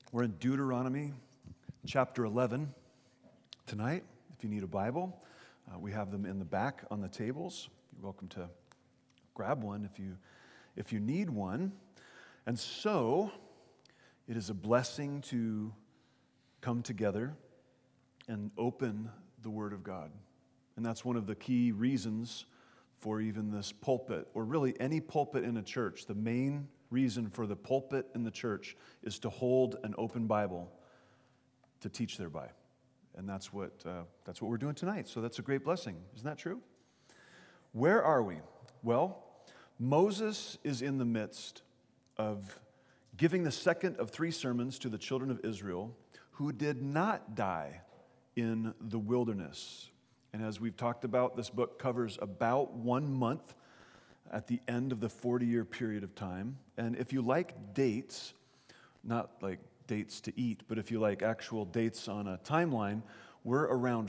We're in Deuteronomy chapter 11 tonight. If you need a Bible, we have them in the back on the tables. You're welcome to grab one if you need one. And so, it is a blessing to come together and open the Word of God. And that's one of the key reasons for even this pulpit, or really any pulpit in a church. The main reason for the pulpit in the church is to hold an open Bible to teach thereby. And that's what we're doing tonight. So that's a great blessing. Isn't that true? Where are we? Well, Moses is in the midst of giving the second of 3 sermons to the children of Israel who did not die in the wilderness. And as we've talked about, this book covers about 1 month at the end of the 40-year period of time. And if you like dates, not like dates to eat, but if you like actual dates on a timeline, we're around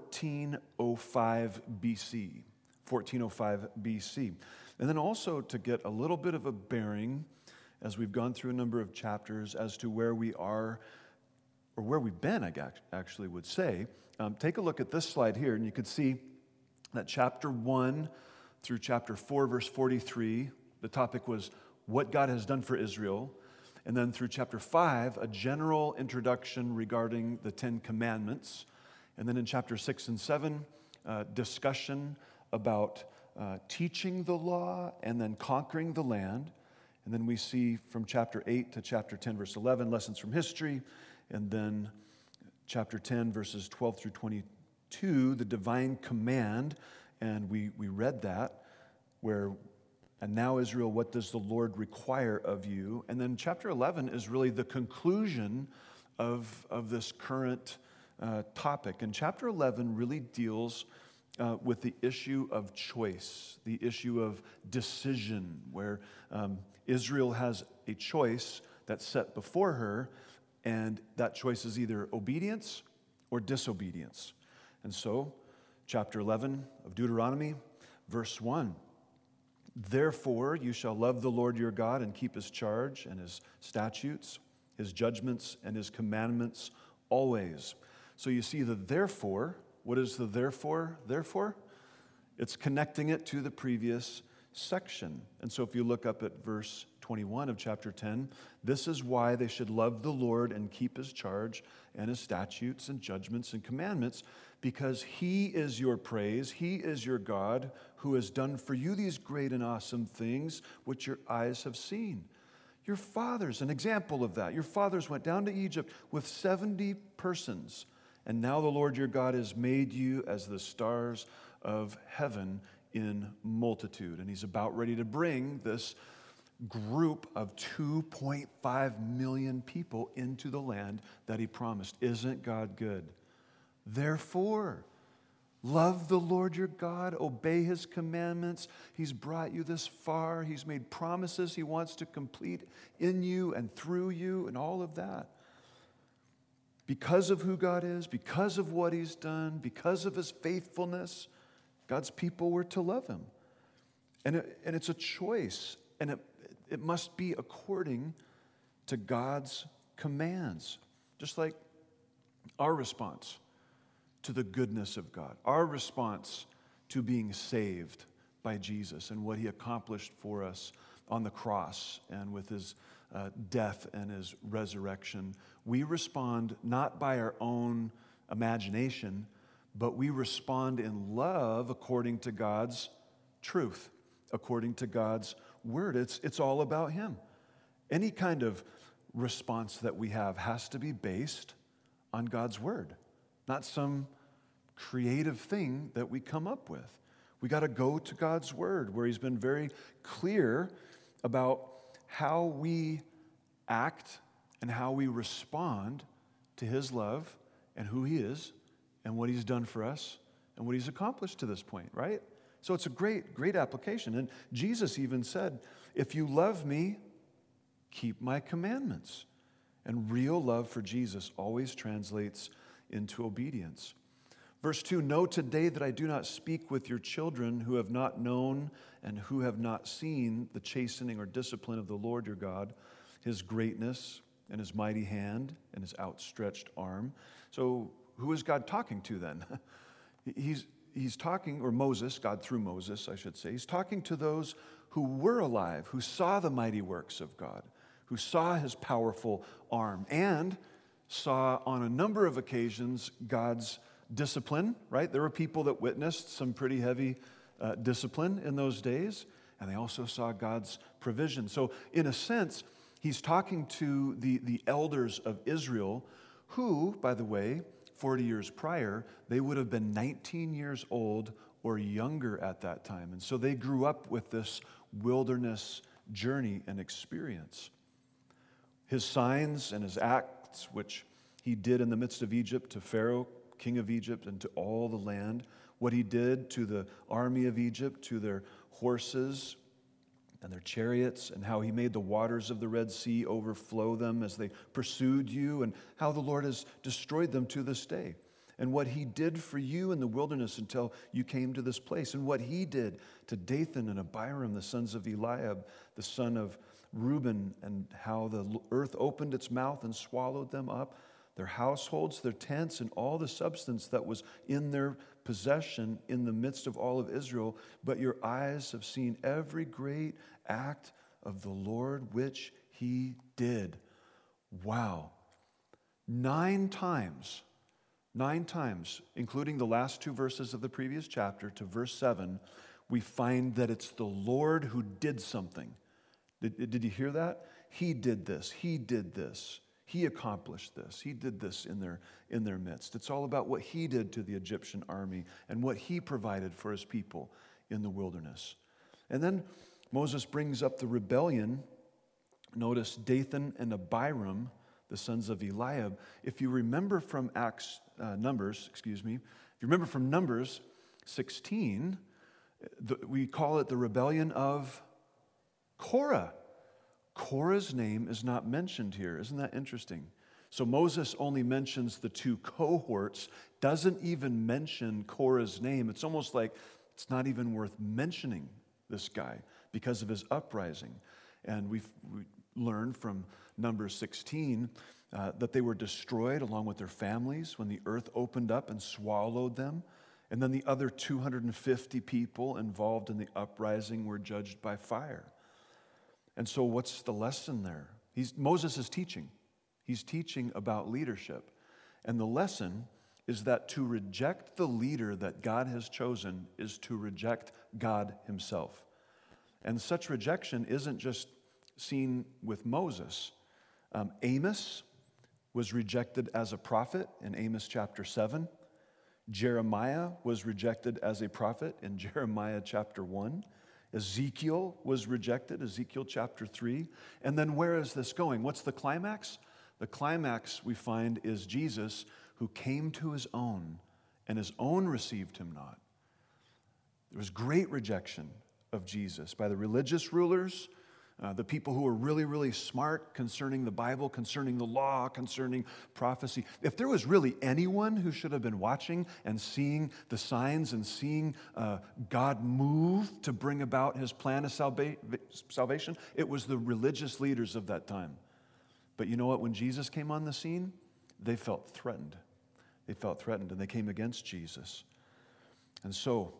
1405 BC. 1405 BC. And then also to get a little bit of a bearing, as we've gone through a number of chapters, as to where we are, or where we've been, I actually would say. Take a look at this slide here, and you can see that chapter 1 through chapter 4, verse 43, the topic was what God has done for Israel. And then through chapter 5, a general introduction regarding the 10 Commandments. And then in chapter 6 and 7, discussion about teaching the law and then conquering the land. And then we see from chapter 8 to chapter 10, verse 11, lessons from history. And then chapter 10, verses 12 through 22, the divine command. And we read that, where, and now Israel, what does the Lord require of you? And then chapter 11 is really the conclusion of this current topic. And chapter 11 really deals with the issue of choice, the issue of decision, where Israel has a choice that's set before her, and that choice is either obedience or disobedience. And so, chapter 11 of Deuteronomy, verse 1. Therefore, you shall love the Lord your God and keep his charge and his statutes, his judgments, and his commandments always. So you see the therefore. What is the therefore? Therefore, it's connecting it to the previous section. And so if you look up at verse 21 of chapter 10, this is why they should love the Lord and keep his charge and his statutes and judgments and commandments, because he is your praise, he is your God, who has done for you these great and awesome things which your eyes have seen. Your fathers, an example of that, your fathers went down to Egypt with 70 persons, and now the Lord your God has made you as the stars of heaven in multitude. And he's about ready to bring this group of 2.5 million people into the land that he promised. Isn't God good? Therefore, love the Lord your God, obey his commandments. He's brought you this far. He's made promises he wants to complete in you and through you and all of that. Because of who God is, because of what he's done, because of his faithfulness, God's people were to love him. And it's a choice, and it must be according to God's commands, just like our response to the goodness of God, our response to being saved by Jesus and what he accomplished for us on the cross and with his death and his resurrection. We respond not by our own imagination, but we respond in love according to God's truth, according to God's word. It's all about him. Any kind of response that we have has to be based on God's word, not some creative thing that we come up with. We got to go to God's word, where he's been very clear about how we act and how we respond to his love and who he is and what he's done for us and what he's accomplished to this point, right? So it's a great, great application. And Jesus even said, if you love me, keep my commandments. And real love for Jesus always translates into obedience. Verse 2, know today that I do not speak with your children who have not known and who have not seen the chastening or discipline of the Lord your God, his greatness, and his mighty hand and his outstretched arm. So who is God talking to then? He's talking, or Moses, God through Moses, I should say, he's talking to those who were alive, who saw the mighty works of God, who saw his powerful arm, and saw on a number of occasions God's discipline, right? There were people that witnessed some pretty heavy discipline in those days, and they also saw God's provision. So in a sense, he's talking to the elders of Israel who, by the way, 40 years prior, they would have been 19 years old or younger at that time. And so they grew up with this wilderness journey and experience. His signs and his acts, which he did in the midst of Egypt to Pharaoh, king of Egypt, and to all the land, what he did to the army of Egypt, to their horses and their chariots, and how he made the waters of the Red Sea overflow them as they pursued you, and how the Lord has destroyed them to this day, and what he did for you in the wilderness until you came to this place, and what he did to Dathan and Abiram, the sons of Eliab, the son of Reuben, and how the earth opened its mouth and swallowed them up, their households, their tents, and all the substance that was in their possession in the midst of all of Israel. But your eyes have seen every great act of the Lord which he did. Wow. 9 times, including the last 2 verses of the previous chapter to verse 7, we find that it's the Lord who did something. Did you hear that? He did this. He did this. He accomplished this. He did this in their midst. It's all about what he did to the Egyptian army and what he provided for his people in the wilderness. And then Moses brings up the rebellion. Notice Dathan and Abiram, the sons of Eliab. If you remember from Numbers 16, we call it the rebellion of Korah. Korah's name is not mentioned here. Isn't that interesting? So Moses only mentions the 2 cohorts, doesn't even mention Korah's name. It's almost like it's not even worth mentioning this guy because of his uprising. And we learned from Numbers 16 that they were destroyed along with their families when the earth opened up and swallowed them. And then the other 250 people involved in the uprising were judged by fire. And so what's the lesson there? Moses is teaching. He's teaching about leadership. And the lesson is that to reject the leader that God has chosen is to reject God himself. And such rejection isn't just seen with Moses. Amos was rejected as a prophet in Amos chapter 7. Jeremiah was rejected as a prophet in Jeremiah chapter 1. Ezekiel was rejected, Ezekiel chapter 3. And then where is this going? What's the climax? The climax we find is Jesus, who came to his own, and his own received him not. There was great rejection of Jesus by the religious rulers, the people who were really, really smart concerning the Bible, concerning the law, concerning prophecy. If there was really anyone who should have been watching and seeing the signs and seeing God move to bring about his plan of salvation, it was the religious leaders of that time. But you know what? When Jesus came on the scene, they felt threatened. They felt threatened, and they came against Jesus. And so,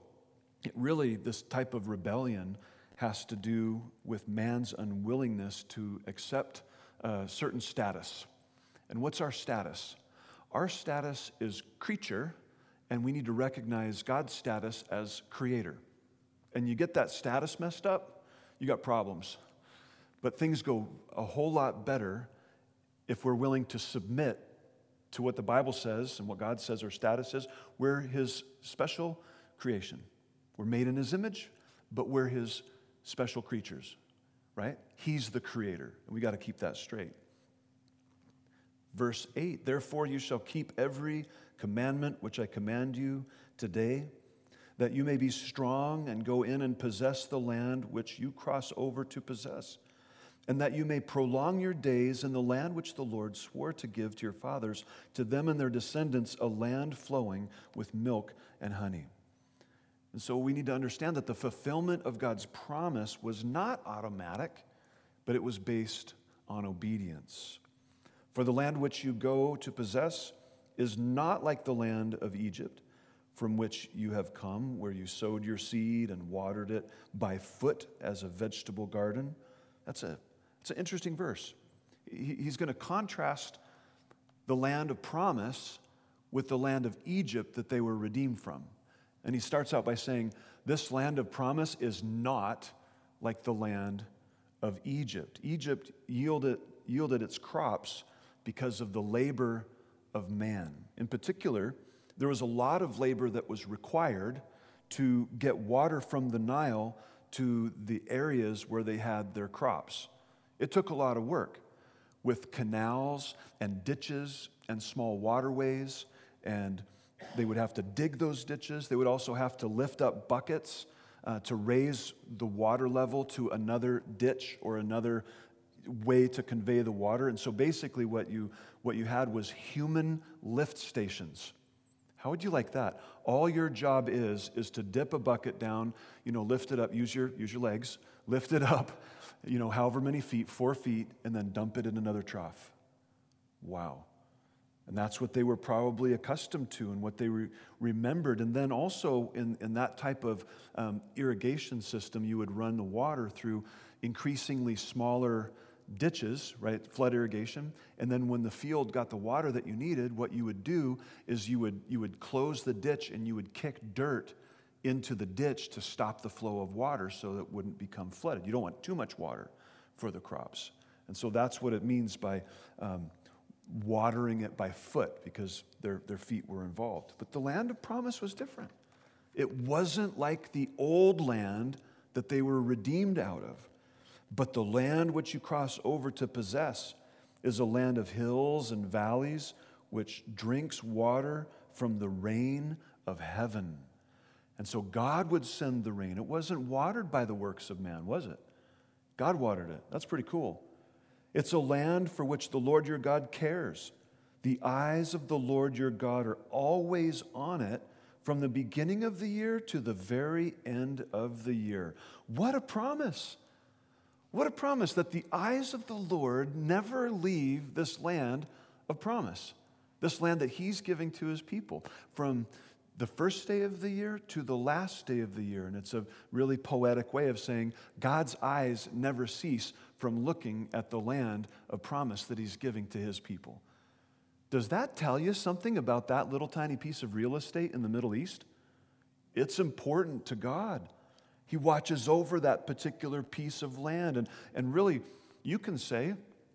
this type of rebellion has to do with man's unwillingness to accept a certain status. And what's our status? Our status is creature, and we need to recognize God's status as creator. And you get that status messed up, you got problems. But things go a whole lot better if we're willing to submit to what the Bible says and what God says our status is. We're his special creation. We're made in his image, but we're his special creatures, right? He's the creator, and we got to keep that straight. Verse 8, therefore you shall keep every commandment which I command you today, that you may be strong and go in and possess the land which you cross over to possess, and that you may prolong your days in the land which the Lord swore to give to your fathers, to them and their descendants, a land flowing with milk and honey. And so we need to understand that the fulfillment of God's promise was not automatic, but it was based on obedience. For the land which you go to possess is not like the land of Egypt, from which you have come, where you sowed your seed and watered it by foot as a vegetable garden. It's an interesting verse. He's going to contrast the land of promise with the land of Egypt that they were redeemed from. And he starts out by saying, this land of promise is not like the land of Egypt. Egypt yielded its crops because of the labor of man. In particular, there was a lot of labor that was required to get water from the Nile to the areas where they had their crops. It took a lot of work with canals and ditches and small waterways, and they would have to dig those ditches. They would also have to lift up buckets to raise the water level to another ditch or another way to convey the water. And so basically what you had was human lift stations. How would you like that? All your job is to dip a bucket down, lift it up, use your legs, lift it up, however many feet, 4 feet, and then dump it in another trough. Wow. And that's what they were probably accustomed to and what they remembered. And then also in that type of irrigation system, you would run the water through increasingly smaller ditches, right? Flood irrigation. And then when the field got the water that you needed, what you would do is you would close the ditch and you would kick dirt into the ditch to stop the flow of water so that it wouldn't become flooded. You don't want too much water for the crops. And so that's what it means by watering it by foot, because their feet were involved. But the land of promise was different. It wasn't like the old land that they were redeemed out of. But the land which you cross over to possess is a land of hills and valleys, which drinks water from the rain of heaven. And so God would send the rain. It wasn't watered by the works of man, was it? God watered it. That's pretty cool. It's a land for which the Lord your God cares. The eyes of the Lord your God are always on it, from the beginning of the year to the very end of the year. What a promise! What a promise that the eyes of the Lord never leave this land of promise, this land that He's giving to His people from the first day of the year to the last day of the year. And it's a really poetic way of saying God's eyes never cease from looking at the land of promise that He's giving to His people. Does that tell you something about that little tiny piece of real estate in the Middle East? It's important to God. He watches over that particular piece of land. And really, you can say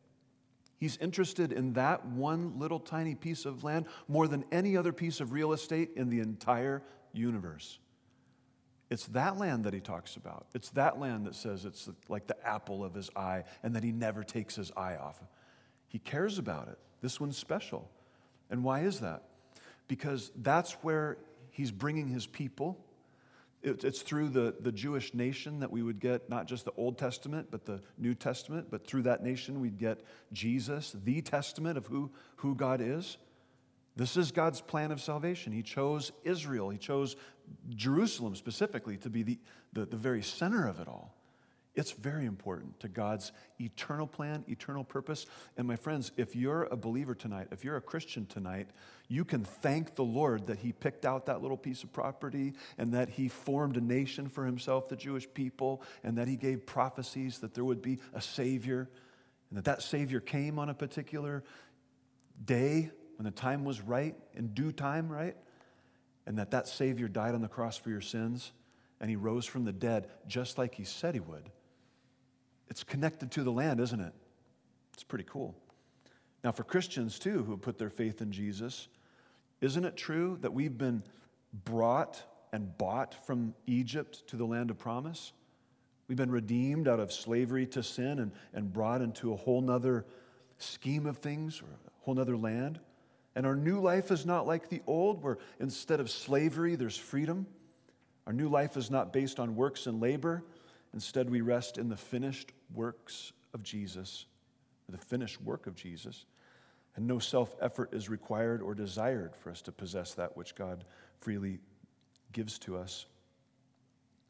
He's interested in that one little tiny piece of land more than any other piece of real estate in the entire universe. It's that land that He talks about. It's that land that says it's like the apple of His eye and that He never takes His eye off. He cares about it. This one's special. And why is that? Because that's where He's bringing His people. It's through the Jewish nation that we would get not just the Old Testament, but the New Testament. But through that nation, we'd get Jesus, the testament of who God is. This is God's plan of salvation. He chose Israel. He chose Jerusalem specifically to be the very center of it all. It's very important to God's eternal plan, eternal purpose. And my friends, if you're a believer tonight, if you're a Christian tonight, you can thank the Lord that He picked out that little piece of property and that He formed a nation for Himself, the Jewish people, and that He gave prophecies that there would be a Savior and that Savior came on a particular day when the time was right, in due time, right? And that Savior died on the cross for your sins and He rose from the dead just like He said He would. It's connected to the land, isn't it? It's pretty cool. Now, for Christians, too, who put their faith in Jesus, isn't it true that we've been brought and bought from Egypt to the land of promise? We've been redeemed out of slavery to sin and brought into a whole nother scheme of things, or a whole nother land. And our new life is not like the old, where instead of slavery, there's freedom. Our new life is not based on works and labor. Instead, we rest in the finished works of Jesus, the finished work of Jesus. And no self-effort is required or desired for us to possess that which God freely gives to us.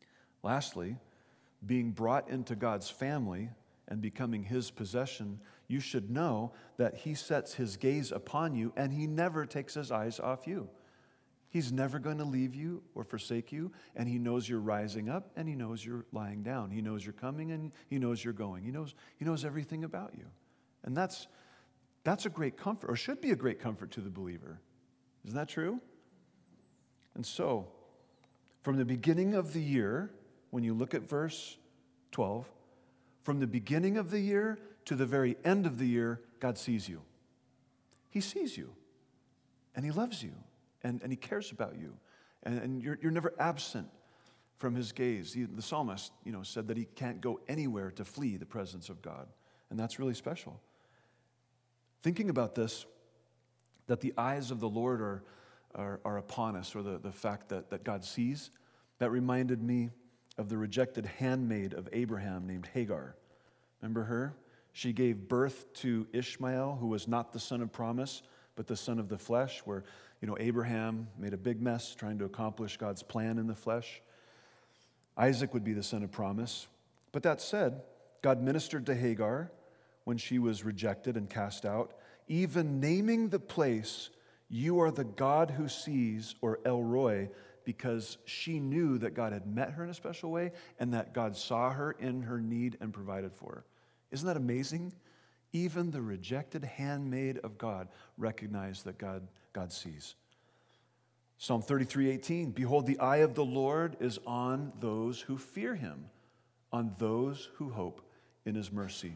Lastly, being brought into God's family and becoming His possession, you should know that he sets his gaze upon you and he never takes his eyes off you. He's never going to leave you or forsake you, and he knows you're rising up and he knows you're lying down. He knows you're coming and he knows you're going. He knows everything about you. And that's a great comfort, or should be a great comfort to the believer. Isn't that true? And so, from the beginning of the year, when you look at verse 12, from the beginning of the year to the very end of the year, God sees you. He sees you, and he loves you, and he cares about you, and you're never absent from his gaze. The psalmist, said that he can't go anywhere to flee the presence of God, and that's really special. Thinking about this, that the eyes of the Lord are upon us, or the fact that God sees, that reminded me of the rejected handmaid of Abraham named Hagar. Remember her? She gave birth to Ishmael, who was not the son of promise, but the son of the flesh, where Abraham made a big mess trying to accomplish God's plan in the flesh. Isaac would be the son of promise. But that said, God ministered to Hagar when she was rejected and cast out, even naming the place, "You are the God who sees," or El Roi, because she knew that God had met her in a special way and that God saw her in her need and provided for her. Isn't that amazing? Even the rejected handmaid of God recognized that God sees. Psalm 33:18, "Behold, the eye of the Lord is on those who fear him, on those who hope in his mercy."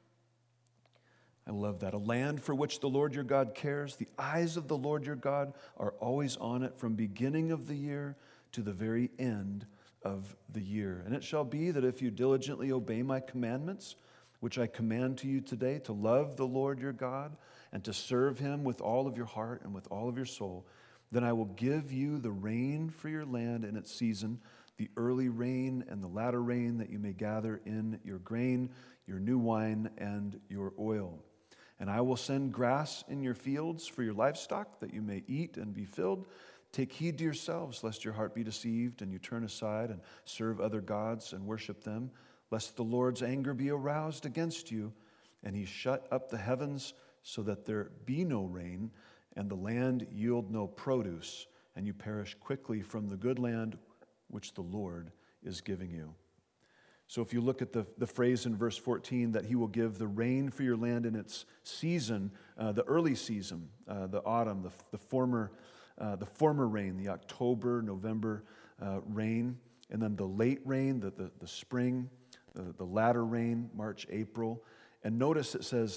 I love that. A land for which the Lord your God cares. The eyes of the Lord your God are always on it from beginning of the year to the very end of the year. And it shall be that if you diligently obey my commandments, which I command to you today, to love the Lord your God and to serve him with all of your heart and with all of your soul, then I will give you the rain for your land in its season, the early rain and the latter rain, that you may gather in your grain, your new wine, and your oil. And I will send grass in your fields for your livestock, that you may eat and be filled. Take heed to yourselves, lest your heart be deceived, and you turn aside and serve other gods and worship them, lest the Lord's anger be aroused against you, and he shut up the heavens so that there be no rain, and the land yield no produce, and you perish quickly from the good land which the Lord is giving you. So if you look at the phrase in verse 14, that he will give the rain for your land in its season, the early season, the autumn, the former rain, the October, November rain, and then the late rain, the spring, the latter rain, March, April. And notice it says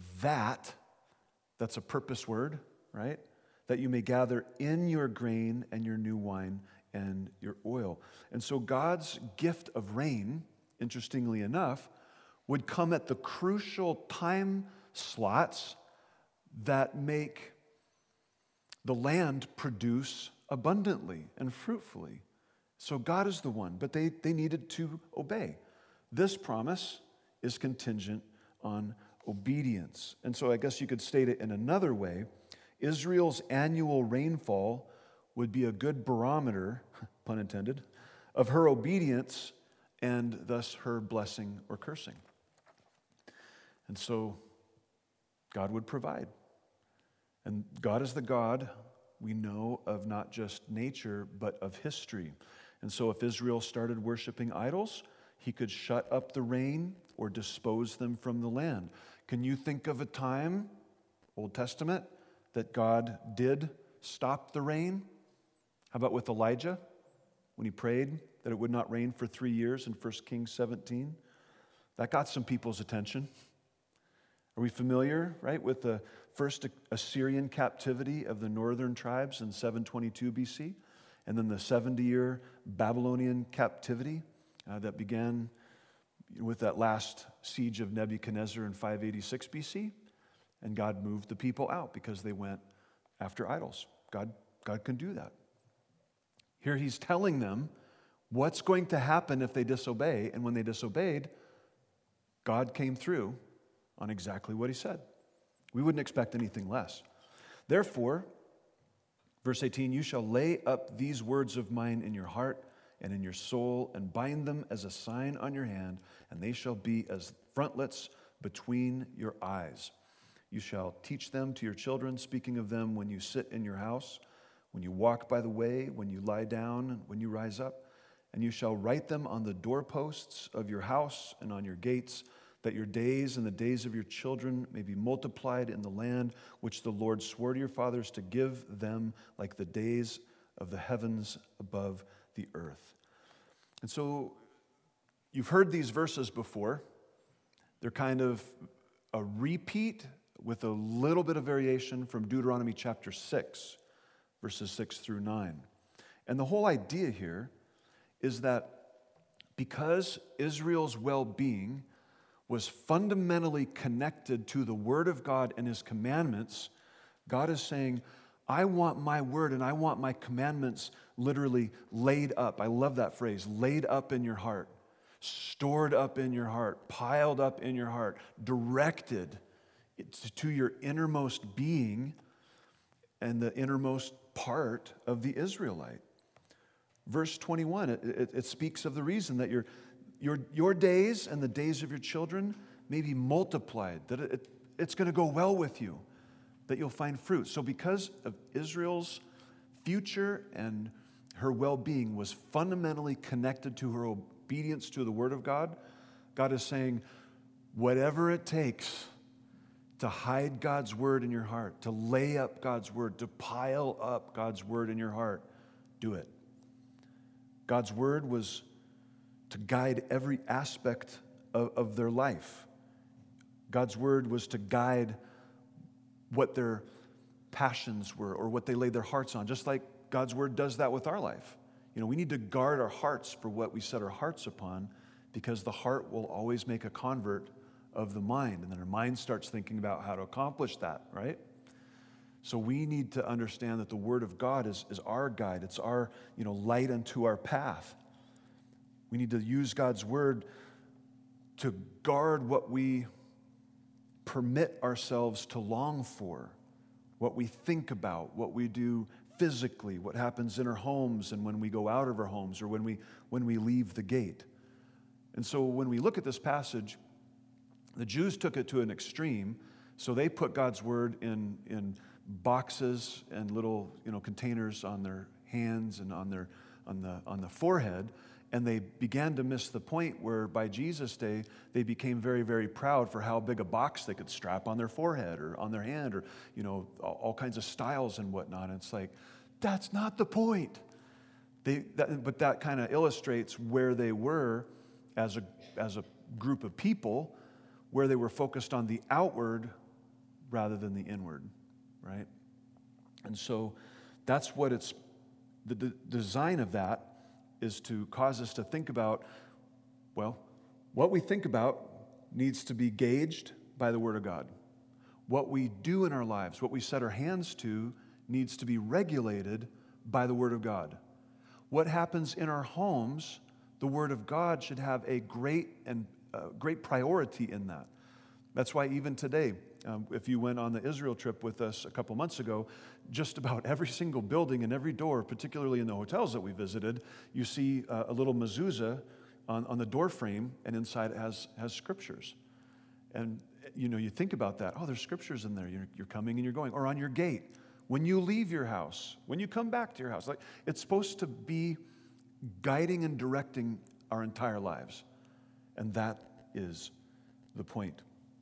that's a purpose word, right? That you may gather in your grain and your new wine and your oil. And so God's gift of rain, interestingly enough, would come at the crucial time slots that make the land produce abundantly and fruitfully. So God is the one, but they needed to obey. This promise is contingent on obedience. And so I guess you could state it in another way. Israel's annual rainfall would be a good barometer, pun intended, of her obedience and thus her blessing or cursing. And so God would provide. And God is the God, we know, of not just nature, but of history. And so if Israel started worshiping idols, he could shut up the rain or dispose them from the land. Can you think of a time, Old Testament, that God did stop the rain? How about with Elijah, when he prayed that it would not rain for 3 years in 1 Kings 17? That got some people's attention. Are we familiar, right, with the first Assyrian captivity of the northern tribes in 722 BC, and then the 70-year Babylonian captivity that began with that last siege of Nebuchadnezzar in 586 BC, and God moved the people out because they went after idols. God can do that. Here he's telling them what's going to happen if they disobey, and when they disobeyed, God came through on exactly what he said. We wouldn't expect anything less. Therefore, verse 18, you shall lay up these words of mine in your heart and in your soul, and bind them as a sign on your hand, and they shall be as frontlets between your eyes. You shall teach them to your children, speaking of them when you sit in your house, when you walk by the way, when you lie down, and when you rise up. And you shall write them on the doorposts of your house and on your gates, that your days and the days of your children may be multiplied in the land which the Lord swore to your fathers to give them, like the days of the heavens above the earth. And so you've heard these verses before. They're kind of a repeat with a little bit of variation from Deuteronomy chapter 6, verses 6 through 9. And the whole idea here is that because Israel's well-being was fundamentally connected to the Word of God and His commandments, God is saying, I want my Word and I want my commandments literally laid up. I love that phrase, laid up in your heart, stored up in your heart, piled up in your heart, directed to your innermost being and the innermost part of the Israelite. Verse 21, it speaks of the reason that your days and the days of your children may be multiplied, that it's going to go well with you, that you'll find fruit. So because of Israel's future and her well-being was fundamentally connected to her obedience to the Word of God, God is saying, whatever it takes to hide God's Word in your heart, to lay up God's Word, to pile up God's Word in your heart, do it. God's Word was to guide every aspect of their life. God's Word was to guide what their passions were or what they laid their hearts on, just like God's Word does that with our life. You know, we need to guard our hearts for what we set our hearts upon, because the heart will always make a convert of the mind, and then our mind starts thinking about how to accomplish that, right? So we need to understand that the Word of God is our guide. It's our, light unto our path. We need to use God's Word to guard what we permit ourselves to long for, what we think about, what we do physically, what happens in our homes and when we go out of our homes or when we leave the gate. And so when we look at this passage, the Jews took it to an extreme, so they put God's Word in boxes and little containers on their hands and on the forehead, and they began to miss the point where by Jesus' day they became very, very proud for how big a box they could strap on their forehead or on their hand, or all kinds of styles and whatnot. And it's like, that's not the point. But that kind of illustrates where they were as a group of people, where they were focused on the outward rather than the inward, right? And so that's what it's, the design of that is to cause us to think about, well, what we think about needs to be gauged by the Word of God. What we do in our lives, what we set our hands to, needs to be regulated by the Word of God. What happens in our homes, the Word of God should have a great priority in that. That's why even today, if you went on the Israel trip with us a couple months ago, just about every single building and every door, particularly in the hotels that we visited, you see a little mezuzah on the door frame, and inside it has scriptures. And you think about that. Oh, there's scriptures in there. You're coming and you're going. Or on your gate, when you leave your house, when you come back to your house. Like, it's supposed to be guiding and directing our entire lives. And that is the point.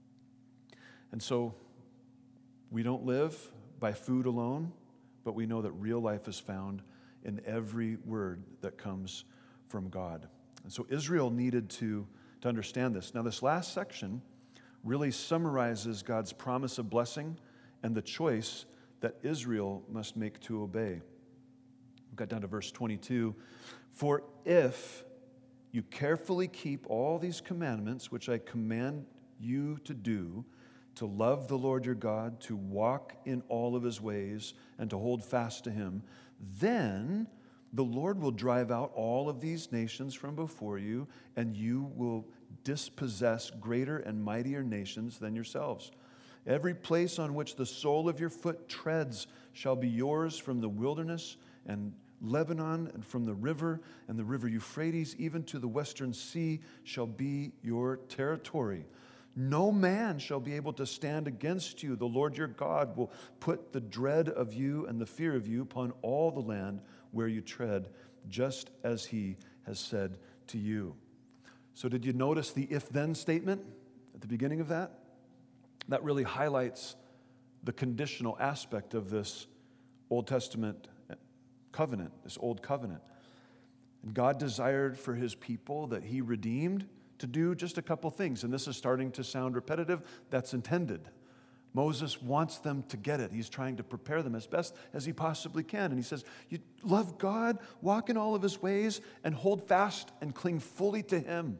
And so we don't live by food alone, but we know that real life is found in every word that comes from God. And so Israel needed to understand this. Now, this last section really summarizes God's promise of blessing and the choice that Israel must make to obey. We got down to verse 22. For if you carefully keep all these commandments, which I command you to do, to love the Lord your God, to walk in all of His ways, and to hold fast to Him, then the Lord will drive out all of these nations from before you, and you will dispossess greater and mightier nations than yourselves. Every place on which the sole of your foot treads shall be yours, from the wilderness and Lebanon, and from the river and the river Euphrates, even to the western sea, shall be your territory. no man shall be able to stand against you. The Lord your God will put the dread of you and the fear of you upon all the land where you tread, just as he has said to you. So did you notice the if-then statement at the beginning of that? That really highlights the conditional aspect of this Old Testament covenant, this old covenant. And God desired for his people that he redeemed to do just a couple things. And this is starting to sound repetitive. That's intended. Moses wants them to get it. He's trying to prepare them as best as he possibly can. And he says, you love God, walk in all of his ways, and hold fast and cling fully to him.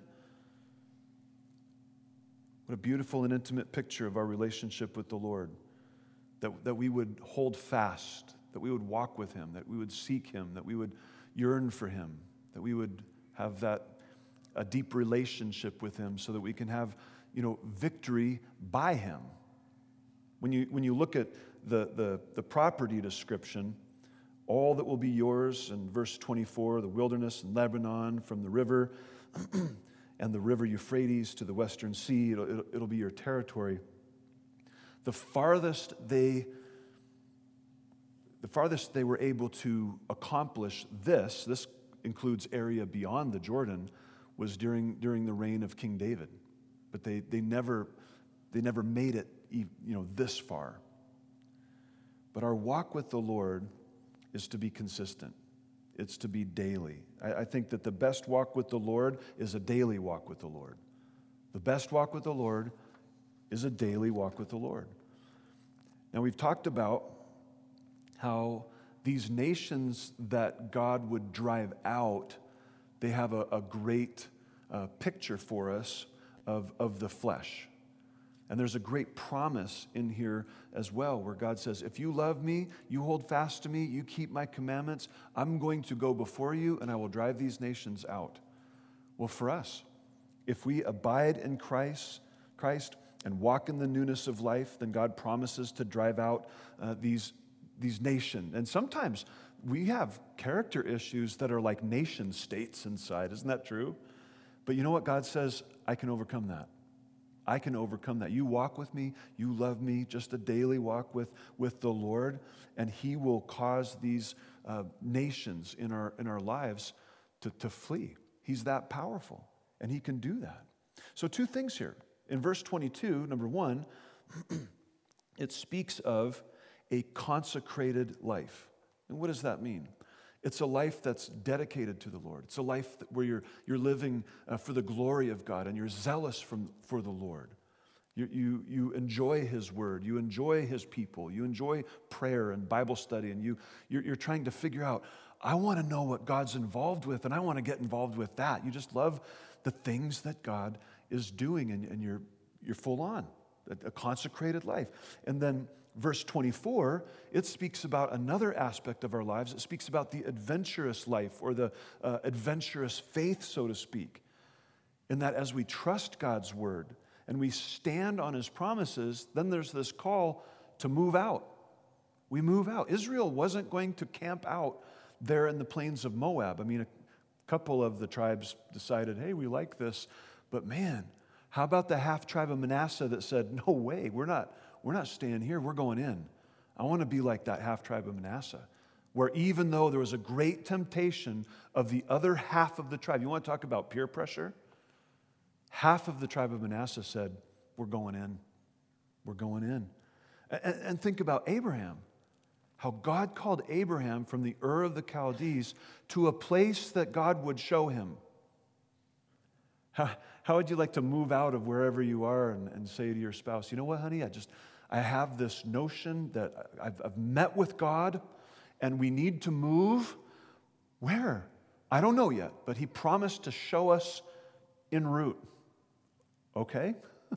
What a beautiful and intimate picture of our relationship with the Lord. That we would hold fast, that we would walk with him, that we would seek him, that we would yearn for him, that we would have a deep relationship with him so that we can have, victory by him. When you look at the property description, all that will be yours in verse 24, the wilderness and Lebanon from the river and the river Euphrates to the western sea, it'll be your territory. The farthest they were able to accomplish this includes area beyond the Jordan, was during the reign of King David. But they never made it this far. But our walk with the Lord is to be consistent. It's to be daily. I think that the best walk with the Lord is a daily walk with the Lord. The best walk with the Lord is a daily walk with the Lord. Now, we've talked about how these nations that God would drive out, they have a great picture for us of the flesh. And there's a great promise in here as well, where God says, if you love me, you hold fast to me, you keep my commandments, I'm going to go before you and I will drive these nations out. Well, for us, if we abide in Christ and walk in the newness of life, then God promises to drive out these nations. And sometimes we have character issues that are like nation states inside. Isn't that true? But you know what God says? I can overcome that. I can overcome that. You walk with me, you love me, just a daily walk with the Lord, and he will cause these nations in our lives to flee. He's that powerful, and he can do that. So 2 things here. In verse 22, number 1, it speaks of a consecrated life. And what does that mean? It's a life that's dedicated to the Lord. It's a life where you're living for the glory of God and you're zealous for the Lord. You enjoy his word. You enjoy his people. You enjoy prayer and Bible study, and you're trying to figure out, I want to know what God's involved with, and I want to get involved with that. You just love the things that God is doing, and you're full on, a consecrated life. And then verse 24, it speaks about another aspect of our lives. It speaks about the adventurous life, or the adventurous faith, so to speak. In that as we trust God's word and we stand on his promises, then there's this call to move out. We move out. Israel wasn't going to camp out there in the plains of Moab. I mean, a couple of the tribes decided, hey, we like this, but man, how about the half tribe of Manasseh that said, no way, we're not staying here, we're going in. I want to be like that half tribe of Manasseh, where even though there was a great temptation of the other half of the tribe, you want to talk about peer pressure? Half of the tribe of Manasseh said, we're going in. We're going in. And think about Abraham, how God called Abraham from the Ur of the Chaldees to a place that God would show him. How would you like to move out of wherever you are and say to your spouse, you know what, honey, I have this notion that I've met with God and we need to move. Where? I don't know yet, but he promised to show us en route. Okay?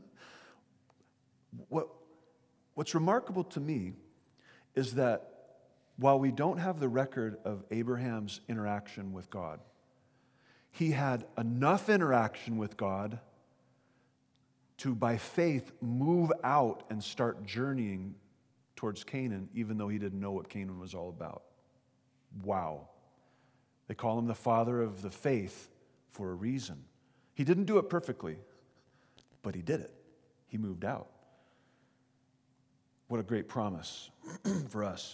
What's remarkable to me is that while we don't have the record of Abraham's interaction with God, he had enough interaction with God to, by faith, move out and start journeying towards Canaan, even though he didn't know what Canaan was all about. Wow. They call him the father of the faith for a reason. He didn't do it perfectly, but he did it. he moved out. What a great promise for us.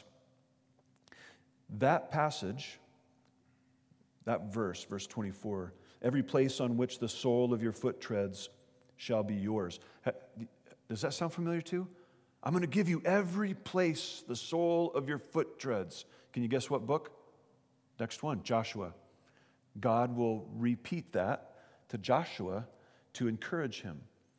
That passage, that verse 24, every place on which the sole of your foot treads shall be yours. Does that sound familiar too? I'm going to give you every place the sole of your foot treads. Can you guess what book? Next one, Joshua. God will repeat that to Joshua to encourage him.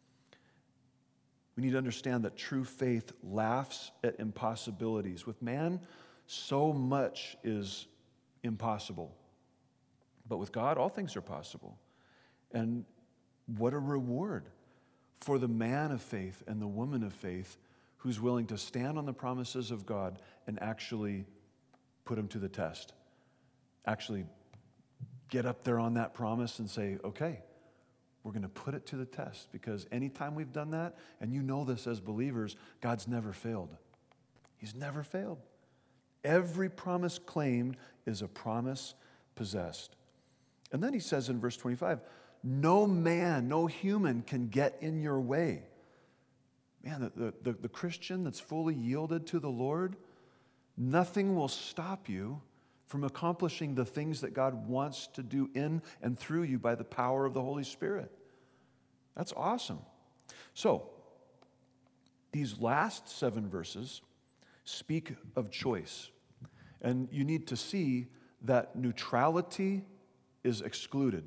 We need to understand that true faith laughs at impossibilities. With man, so much is impossible. But with God, all things are possible. And what a reward for the man of faith and the woman of faith who's willing to stand on the promises of God and actually put them to the test. Actually get up there on that promise and say, okay, we're going to put it to the test, because anytime we've done that, and you know this as believers, God's never failed. He's never failed. Every promise claimed is a promise possessed. And then he says in verse 25, no man, no human can get in your way. Man, the Christian that's fully yielded to the Lord, nothing will stop you from accomplishing the things that God wants to do in and through you by the power of the Holy Spirit. That's awesome. So, these last 7 verses speak of choice. And you need to see that neutrality is excluded.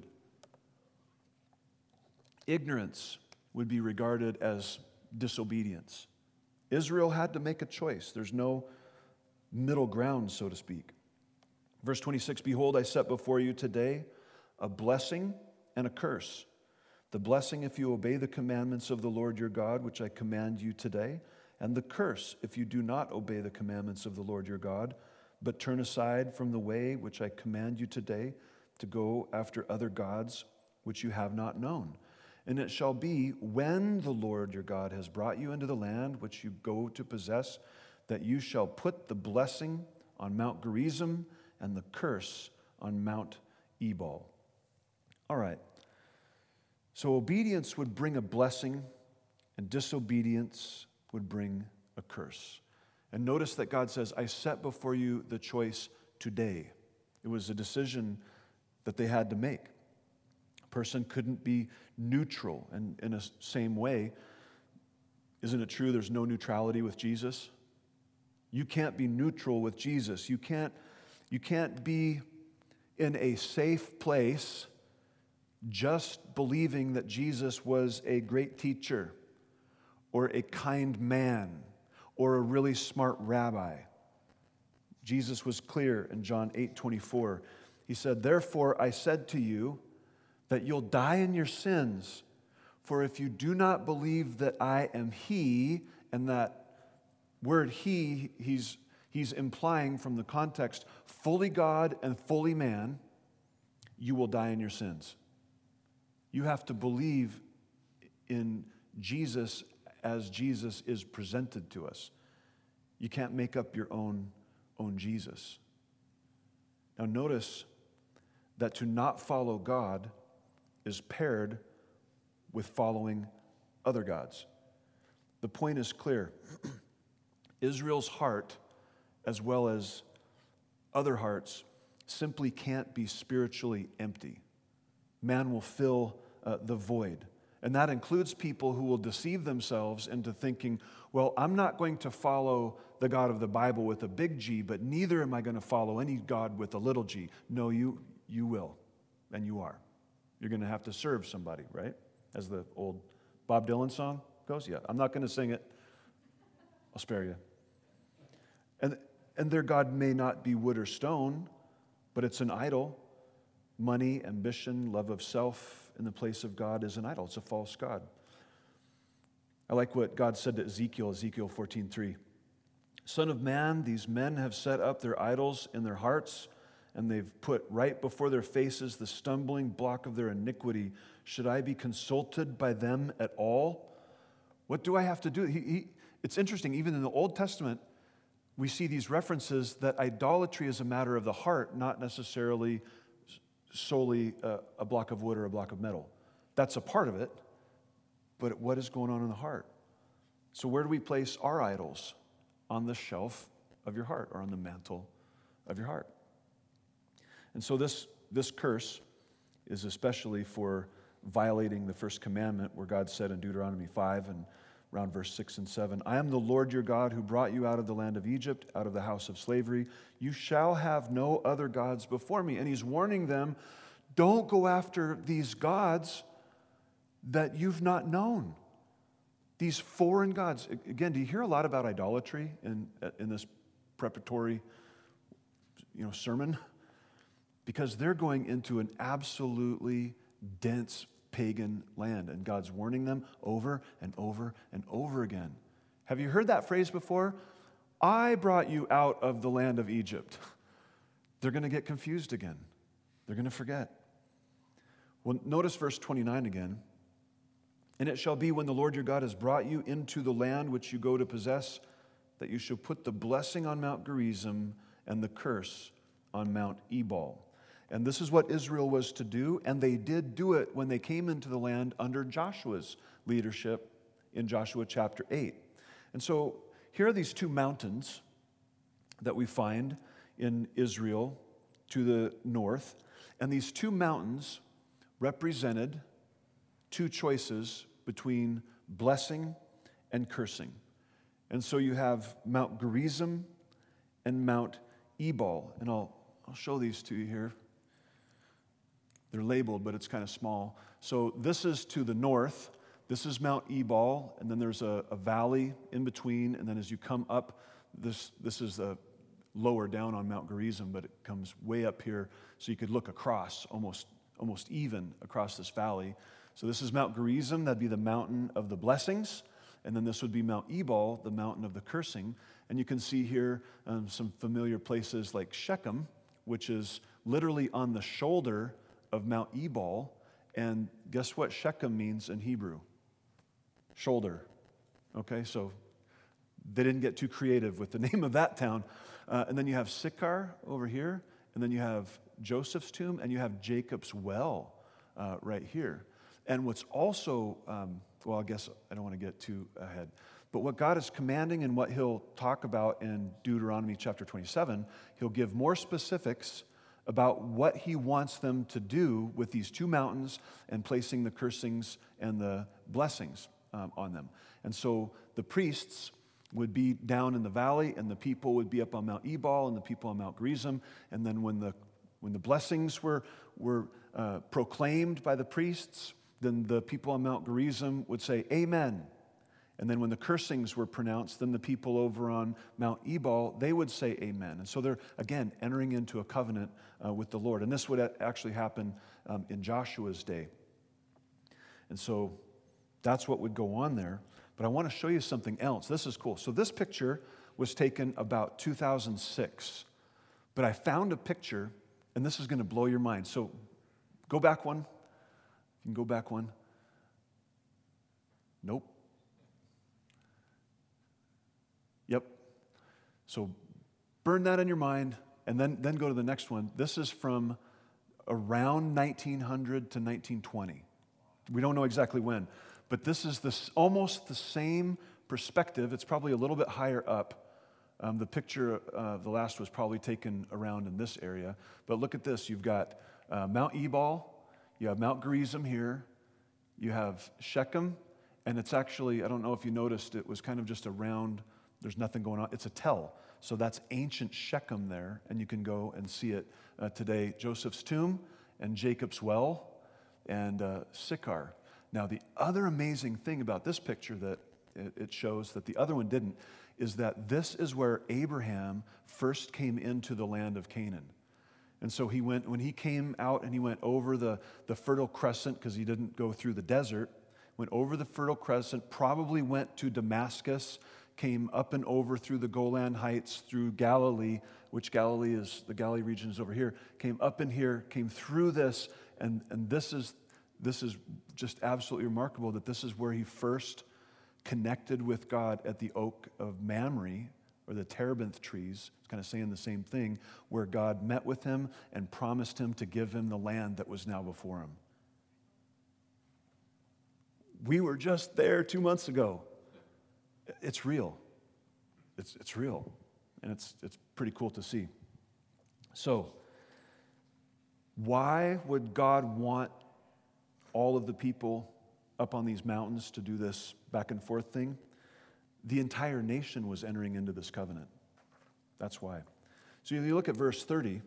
Ignorance would be regarded as disobedience. Israel had to make a choice. There's no middle ground, so to speak. Verse 26, behold, I set before you today a blessing and a curse. The blessing if you obey the commandments of the Lord your God, which I command you today, and the curse if you do not obey the commandments of the Lord your God, but turn aside from the way which I command you today to go after other gods which you have not known. And it shall be, when the Lord your God has brought you into the land which you go to possess, that you shall put the blessing on Mount Gerizim and the curse on Mount Ebal. All right. So obedience would bring a blessing, and disobedience would bring a curse. And notice that God says, I set before you the choice today. It was a decision that they had to make. A person couldn't be neutral. And in a same way, isn't it true there's no neutrality with Jesus? You can't be neutral with Jesus. You can't be in a safe place just believing that Jesus was a great teacher or a kind man or a really smart rabbi. Jesus was clear in John 8:24. He said, therefore I said to you that you'll die in your sins, for if you do not believe that I am He, and that word He, he's implying from the context, fully God and fully man, you will die in your sins. You have to believe in Jesus as Jesus is presented to us. You can't make up your own Jesus. Now notice that to not follow God is paired with following other gods. The point is clear. Israel's heart, as well as other hearts, simply can't be spiritually empty. Man will fill the void. And that includes people who will deceive themselves into thinking, well, I'm not going to follow the God of the Bible with a big G, but neither am I going to follow any God with a little g. No, you will, and you are. You're going to have to serve somebody, right? As the old Bob Dylan song goes. Yeah, I'm not going to sing it. I'll spare you. And their God may not be wood or stone, but it's an idol. Money, ambition, love of self in the place of God is an idol. It's a false god. I like what God said to Ezekiel 14:3. Son of man, these men have set up their idols in their hearts, and they've put right before their faces the stumbling block of their iniquity. Should I be consulted by them at all? What do I have to do? It's interesting, even in the Old Testament, we see these references that idolatry is a matter of the heart, not necessarily solely a block of wood or a block of metal. That's a part of it, but what is going on in the heart? So where do we place our idols? On the shelf of your heart, or on the mantle of your heart. And so this curse is especially for violating the first commandment, where God said in Deuteronomy 5 and around verse 6 and 7, I am the Lord your God who brought you out of the land of Egypt, out of the house of slavery. You shall have no other gods before me. And he's warning them, don't go after these gods that you've not known. These foreign gods. Again, do you hear a lot about idolatry in this preparatory sermon? Because they're going into an absolutely dense pagan land, and God's warning them over and over and over again. Have you heard that phrase before? I brought you out of the land of Egypt. They're going to get confused again. They're going to forget. Well, notice verse 29 again. And it shall be when the Lord your God has brought you into the land which you go to possess, that you shall put the blessing on Mount Gerizim and the curse on Mount Ebal. And this is what Israel was to do, and they did do it when they came into the land under Joshua's leadership in Joshua chapter 8. And so here are these two mountains that we find in Israel to the north, and these two mountains represented two choices between blessing and cursing. And so you have Mount Gerizim and Mount Ebal. And I'll show these to you here. They're labeled, but it's kind of small. So this is to the north. This is Mount Ebal, and then there's a valley in between. And then as you come up, this is the lower down on Mount Gerizim, but it comes way up here, so you could look across, almost even across this valley. So this is Mount Gerizim, that'd be the mountain of the blessings. And then this would be Mount Ebal, the mountain of the cursing. And you can see here some familiar places like Shechem, which is literally on the shoulder of Mount Ebal. And guess what Shechem means in Hebrew? Shoulder. Okay, so they didn't get too creative with the name of that town. And then you have Sychar over here. And then you have Joseph's tomb. And you have Jacob's well right here. And what's also, I guess I don't want to get too ahead, but what God is commanding and what he'll talk about in Deuteronomy chapter 27, he'll give more specifics about what he wants them to do with these two mountains and placing the cursings and the blessings on them. And so the priests would be down in the valley, and the people would be up on Mount Ebal, and the people on Mount Gerizim. And then when the blessings were proclaimed by the priests, then the people on Mount Gerizim would say, Amen. And then when the cursings were pronounced, then the people over on Mount Ebal, they would say Amen. And so they're, again, entering into a covenant with the Lord. And this would actually happen in Joshua's day. And so that's what would go on there. But I want to show you something else. This is cool. So this picture was taken about 2006. But I found a picture, and this is going to blow your mind. So go back one. You can go back one. Nope. Yep. So burn that in your mind, and then go to the next one. This is from around 1900 to 1920. We don't know exactly when, but this is almost the same perspective. It's probably a little bit higher up. The picture, the last was probably taken around in this area. But look at this. You've got Mount Ebal. You have Mount Gerizim here. You have Shechem. And it's actually, I don't know if you noticed, it was kind of just a round, there's nothing going on. It's a tell. So that's ancient Shechem there. And you can go and see it today. Joseph's tomb and Jacob's well and Sychar. Now, the other amazing thing about this picture that it shows that the other one didn't is that this is where Abraham first came into the land of Canaan. And so when he came out and he went over the Fertile Crescent, because he didn't go through the desert, went over the Fertile Crescent, probably went to Damascus, came up and over through the Golan Heights, through Galilee, which the Galilee region is over here, came up in here, came through this, and this is just absolutely remarkable that this is where he first connected with God at the Oak of Mamre, or the terebinth trees. It's kind of saying the same thing, where God met with him and promised him to give him the land that was now before him. we were just there 2 months ago. It's real. It's real. And it's pretty cool to see. So, why would God want all of the people up on these mountains to do this back and forth thing? The entire nation was entering into this covenant. That's why. So you look at verse 30.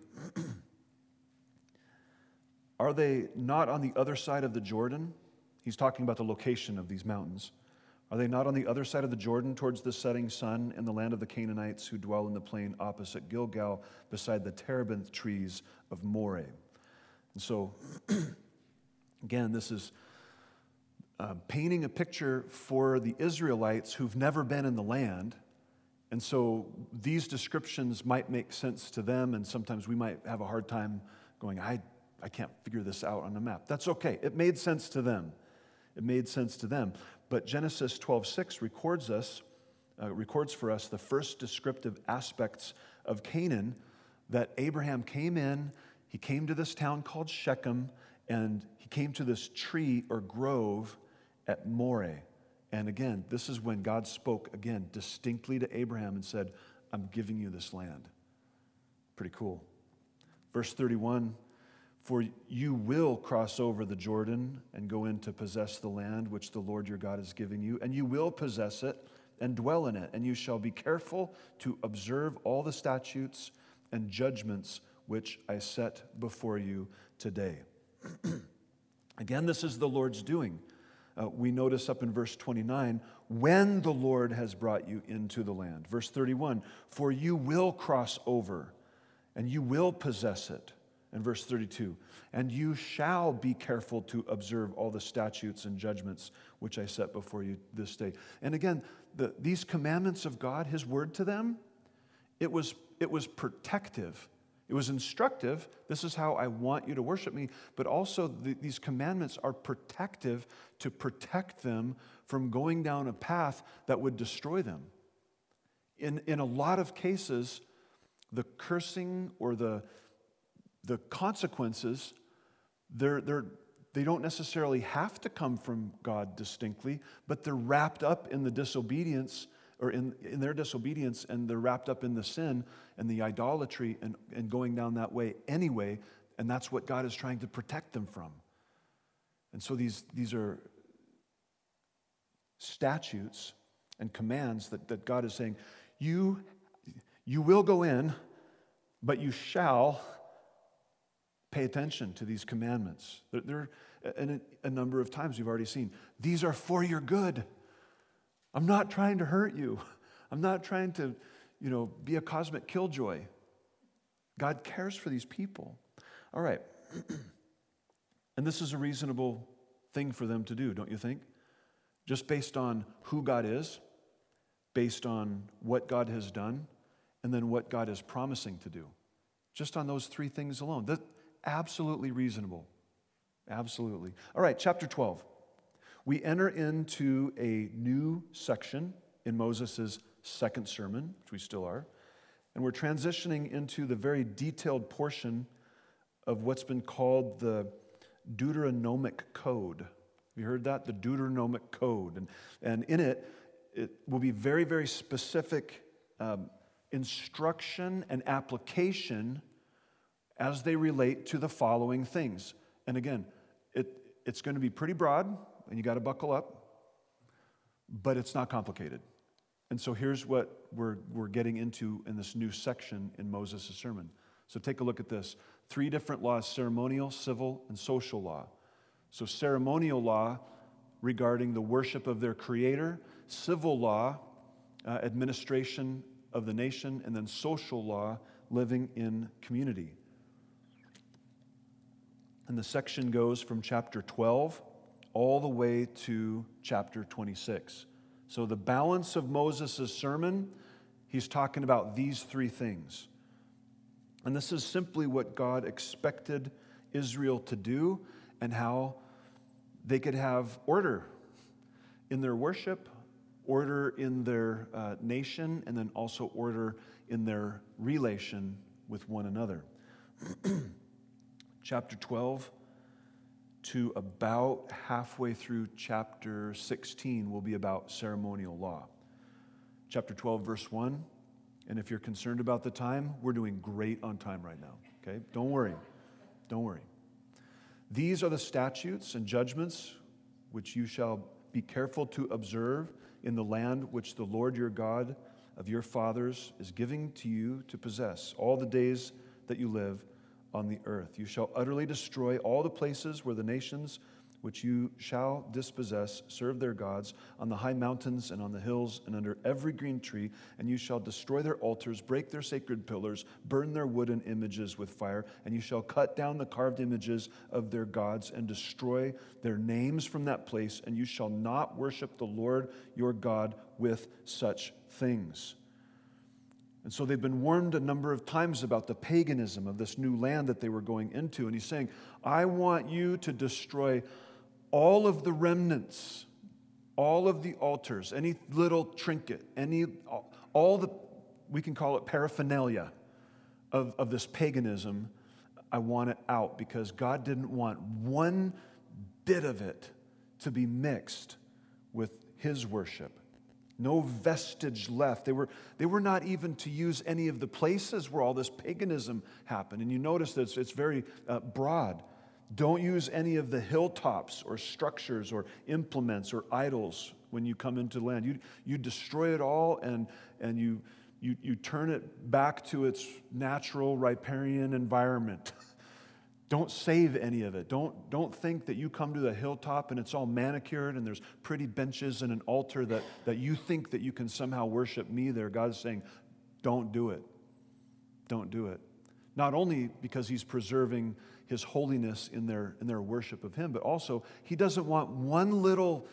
Are they not on the other side of the Jordan? He's talking about the location of these mountains. Are they not on the other side of the Jordan towards the setting sun in the land of the Canaanites who dwell in the plain opposite Gilgal beside the terebinth trees of Moreh? And so, again, this is painting a picture for the Israelites who've never been in the land. And so these descriptions might make sense to them, and sometimes we might have a hard time going, I can't figure this out on a map. That's okay. It made sense to them. It made sense to them. But Genesis 12:6 records for us the first descriptive aspects of Canaan, that Abraham came in, he came to this town called Shechem, and he came to this tree or grove at Moreh. And again, this is when God spoke again distinctly to Abraham and said, I'm giving you this land. Pretty cool. Verse 31, for you will cross over the Jordan and go in to possess the land which the Lord your God is giving you, and you will possess it and dwell in it, and you shall be careful to observe all the statutes and judgments which I set before you today. Again, this is the Lord's doing. We notice up in verse 29, when the Lord has brought you into the land. Verse 31, for you will cross over and you will possess it. And verse 32, and you shall be careful to observe all the statutes and judgments which I set before you this day. And again, these commandments of God, His word to them, it was protective. It was instructive. This is how I want you to worship me. But also these commandments are protective to protect them from going down a path that would destroy them. In a lot of cases, the cursing or the consequences, they don't necessarily have to come from God distinctly, but they're wrapped up in the disobedience, or in their disobedience, and they're wrapped up in the sin and the idolatry and going down that way anyway, and that's what God is trying to protect them from. And so these are statutes and commands that God is saying, you will go in, but you shall pay attention to these commandments. They're a number of times we've already seen. These are for your good. I'm not trying to hurt you. I'm not trying to, be a cosmic killjoy. God cares for these people. All right. And this is a reasonable thing for them to do, don't you think? Just based on who God is, based on what God has done, and then what God is promising to do. Just on those three things alone. That's absolutely reasonable. Absolutely. All right, chapter 12. We enter into a new section in Moses' second sermon, which we still are, and we're transitioning into the very detailed portion of what's been called the Deuteronomic Code. Have you heard that? The Deuteronomic Code. And in it will be very, very specific instruction and application as they relate to the following things. And again, it's going to be pretty broad, and you got to buckle up, but it's not complicated. And so here's what we're getting into in this new section in Moses' sermon. So take a look at this. 3 different laws: ceremonial, civil, and social law. So ceremonial law regarding the worship of their Creator, civil law, administration of the nation, and then social law, living in community. And the section goes from chapter 12 all the way to chapter 26. So the balance of Moses' sermon, he's talking about these 3 things. And this is simply what God expected Israel to do and how they could have order in their worship, order in their nation, and then also order in their relation with one another. Chapter 12 to about halfway through chapter 16 will be about ceremonial law. Chapter 12, verse 1. And if you're concerned about the time, we're doing great on time right now. Okay? Don't worry. Don't worry. These are the statutes and judgments which you shall be careful to observe in the land which the Lord your God of your fathers is giving to you to possess all the days that you live on the earth. You shall utterly destroy all the places where the nations which you shall dispossess serve their gods, on the high mountains and on the hills and under every green tree, and you shall destroy their altars, break their sacred pillars, burn their wooden images with fire, and you shall cut down the carved images of their gods and destroy their names from that place, and you shall not worship the Lord your God with such things. And so they've been warned a number of times about the paganism of this new land that they were going into. And he's saying, I want you to destroy all of the remnants, all of the altars, any little trinket, all the, we can call it paraphernalia of this paganism. I want it out because God didn't want one bit of it to be mixed with his worship. No vestige left. They were not even to use any of the places where all this paganism happened. And you notice that it's very broad. Don't use any of the hilltops or structures or implements or idols when you come into land. You destroy it all and you turn it back to its natural riparian environment. Don't save any of it. Don't think that you come to the hilltop and it's all manicured and there's pretty benches and an altar that you think that you can somehow worship me there. God is saying, don't do it. Don't do it. Not only because he's preserving his holiness in their worship of him, but also he doesn't want one little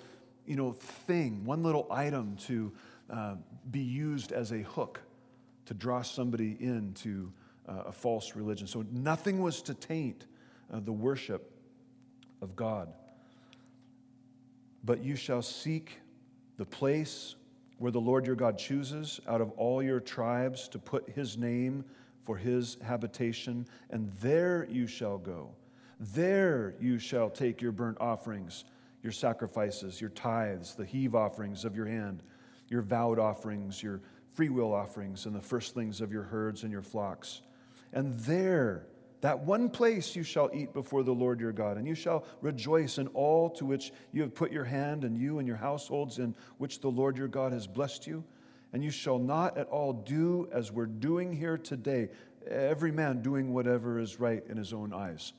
thing, one little item to be used as a hook to draw somebody into a false religion. So nothing was to taint the worship of God. But you shall seek the place where the Lord your God chooses out of all your tribes to put his name for his habitation, and there you shall go. There you shall take your burnt offerings, your sacrifices, your tithes, the heave offerings of your hand, your vowed offerings, your freewill offerings, and the firstlings of your herds and your flocks. And there, that one place you shall eat before the Lord your God, and you shall rejoice in all to which you have put your hand, and you and your households in which the Lord your God has blessed you. And you shall not at all do as we're doing here today, every man doing whatever is right in his own eyes.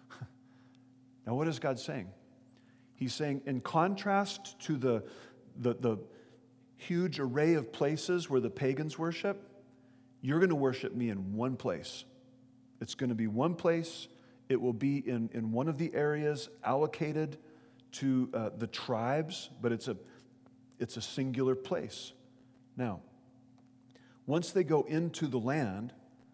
Now, what is God saying? He's saying, in contrast to the huge array of places where the pagans worship, you're going to worship me in one place. It's going to be one place. It will be in one of the areas allocated to the tribes, but it's a singular place. Now, once they go into the land,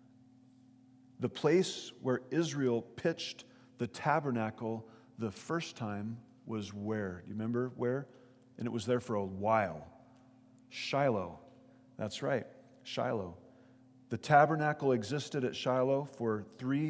the place where Israel pitched the tabernacle the first time was where? Do you remember where? And it was there for a while. Shiloh. That's right, Shiloh. The tabernacle existed at Shiloh for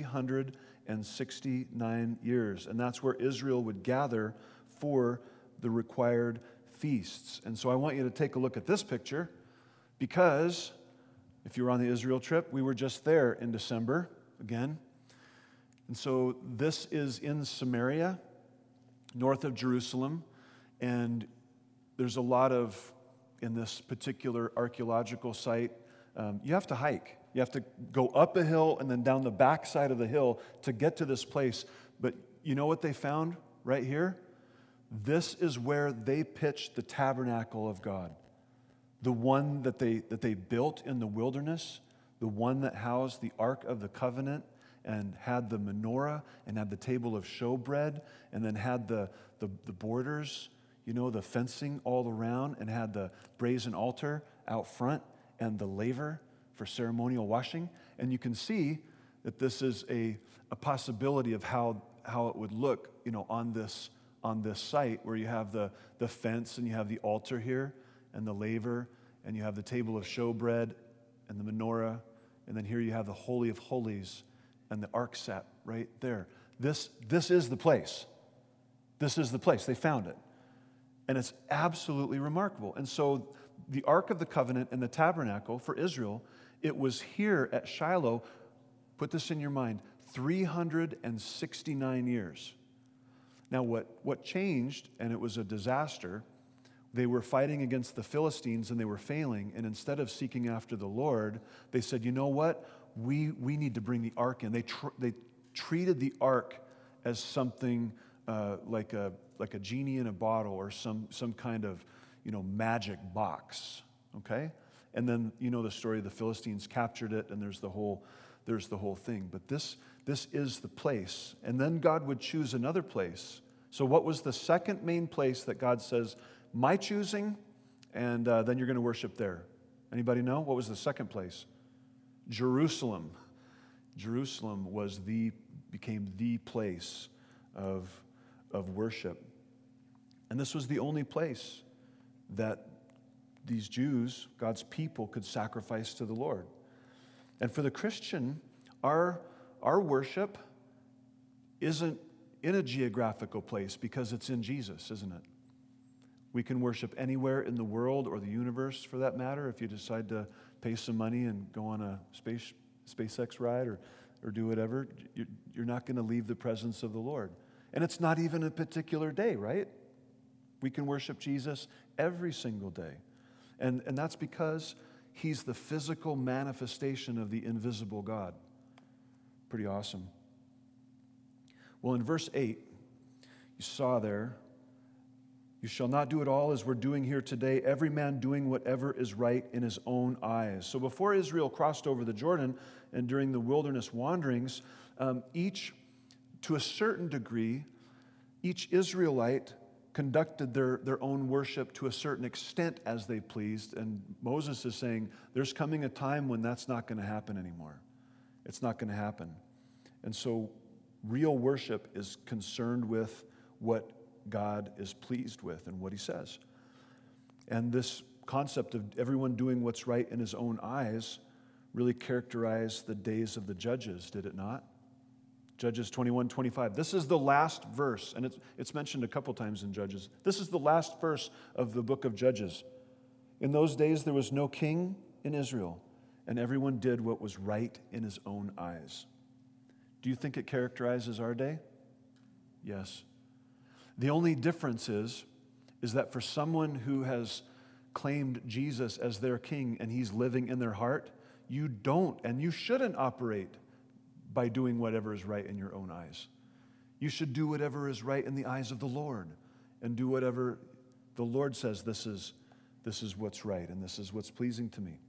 369 years, and that's where Israel would gather for the required feasts. And so I want you to take a look at this picture, because if you were on the Israel trip, we were just there in December again. And so this is in Samaria, north of Jerusalem, and there's a lot of, in this particular archaeological site, you have to hike. You have to go up a hill and then down the backside of the hill to get to this place. But you know what they found right here? This is where they pitched the tabernacle of God. The one that they built in the wilderness, the one that housed the Ark of the Covenant and had the menorah and had the table of showbread and then had the borders, the fencing all around, and had the brazen altar out front and the laver for ceremonial washing. And you can see that this is a possibility of how it would look, on this site where you have the fence and you have the altar here and the laver and you have the table of showbread and the menorah, and then here you have the Holy of Holies and the ark sat right there. This is the place. This is the place. They found it. And it's absolutely remarkable. And so the Ark of the Covenant and the tabernacle for Israel, it was here at Shiloh, put this in your mind, 369 years. Now what changed, and it was a disaster, they were fighting against the Philistines and they were failing, and instead of seeking after the Lord, they said, you know what, we need to bring the Ark in. They treated the Ark as something like a genie in a bottle or some kind of, magic box, okay? And then, the story of the Philistines captured it, and there's the whole thing. But this is the place. And then God would choose another place. So what was the second main place that God says, my choosing, and then you're going to worship there? Anybody know? What was the second place? Jerusalem. Jerusalem became the place of worship. And this was the only place that these Jews, God's people, could sacrifice to the Lord. And for the Christian, our worship isn't in a geographical place because it's in Jesus, isn't it? We can worship anywhere in the world or the universe, for that matter, if you decide to pay some money and go on a SpaceX ride or do whatever. You're not going to leave the presence of the Lord. And it's not even a particular day, right? We can worship Jesus every single day. And that's because he's the physical manifestation of the invisible God. Pretty awesome. Well, in verse 8, you saw there, you shall not do it all as we're doing here today, every man doing whatever is right in his own eyes. So before Israel crossed over the Jordan and during the wilderness wanderings, to a certain degree, each Israelite conducted their own worship to a certain extent as they pleased. And Moses is saying, there's coming a time when that's not going to happen anymore. It's not going to happen. And so real worship is concerned with what God is pleased with and what he says. And this concept of everyone doing what's right in his own eyes really characterized the days of the judges, did it not? Judges 21:25. This is the last verse, and it's mentioned a couple times in Judges. This is the last verse of the book of Judges. In those days there was no king in Israel, and everyone did what was right in his own eyes. Do you think it characterizes our day? Yes. The only difference is that for someone who has claimed Jesus as their king and he's living in their heart, you don't and you shouldn't operate by doing whatever is right in your own eyes. You should do whatever is right in the eyes of the Lord and do whatever the Lord says this is what's right and this is what's pleasing to me.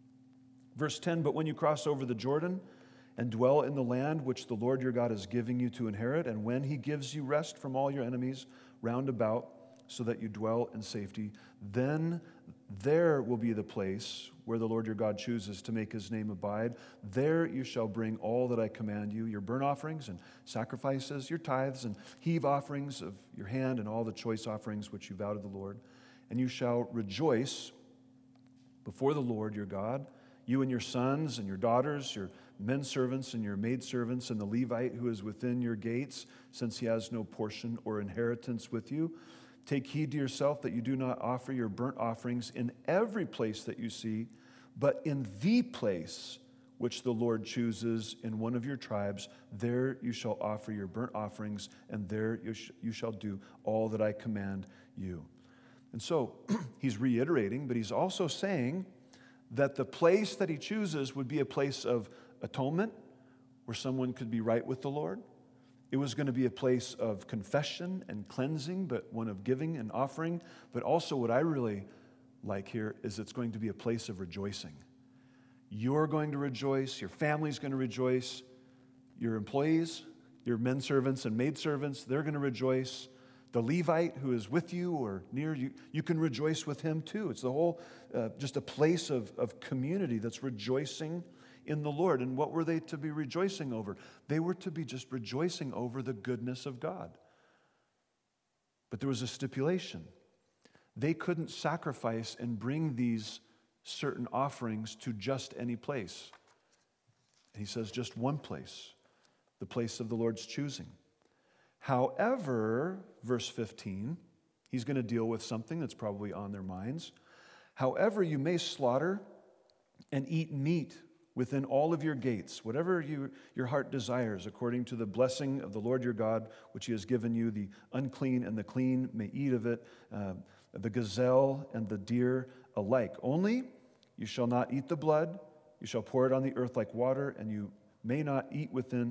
Verse 10, but when you cross over the Jordan and dwell in the land which the Lord your God is giving you to inherit, and when he gives you rest from all your enemies round about, so that you dwell in safety, then there will be the place where the Lord your God chooses to make his name abide. There you shall bring all that I command you, your burnt offerings and sacrifices, your tithes and heave offerings of your hand, and all the choice offerings which you vow to the Lord. And you shall rejoice before the Lord your God, you and your sons and your daughters, your men servants and your maidservants, and the Levite who is within your gates, since he has no portion or inheritance with you. Take heed to yourself that you do not offer your burnt offerings in every place that you see, but in the place which the Lord chooses in one of your tribes, there you shall offer your burnt offerings, and there you shall do all that I command you. And so he's reiterating, but he's also saying that the place that he chooses would be a place of atonement, where someone could be right with the Lord. It was going to be a place of confession and cleansing, but one of giving and offering. But also what I really like here is it's going to be a place of rejoicing. You're going to rejoice. Your family's going to rejoice. Your employees, your men servants and maid servants, they're going to rejoice. The Levite who is with you or near you, you can rejoice with him too. It's the whole, just a place of community that's rejoicing in the Lord. And what were they to be rejoicing over? They were to be just rejoicing over the goodness of God. But there was a stipulation. They couldn't sacrifice and bring these certain offerings to just any place. And he says just one place, the place of the Lord's choosing. However, verse 15, he's going to deal with something that's probably on their minds. However, you may slaughter and eat meat within all of your gates, whatever your heart desires, according to the blessing of the Lord your God, which he has given you. The unclean and the clean may eat of it, the gazelle and the deer alike. Only you shall not eat the blood. You shall pour it on the earth like water, and you may not eat within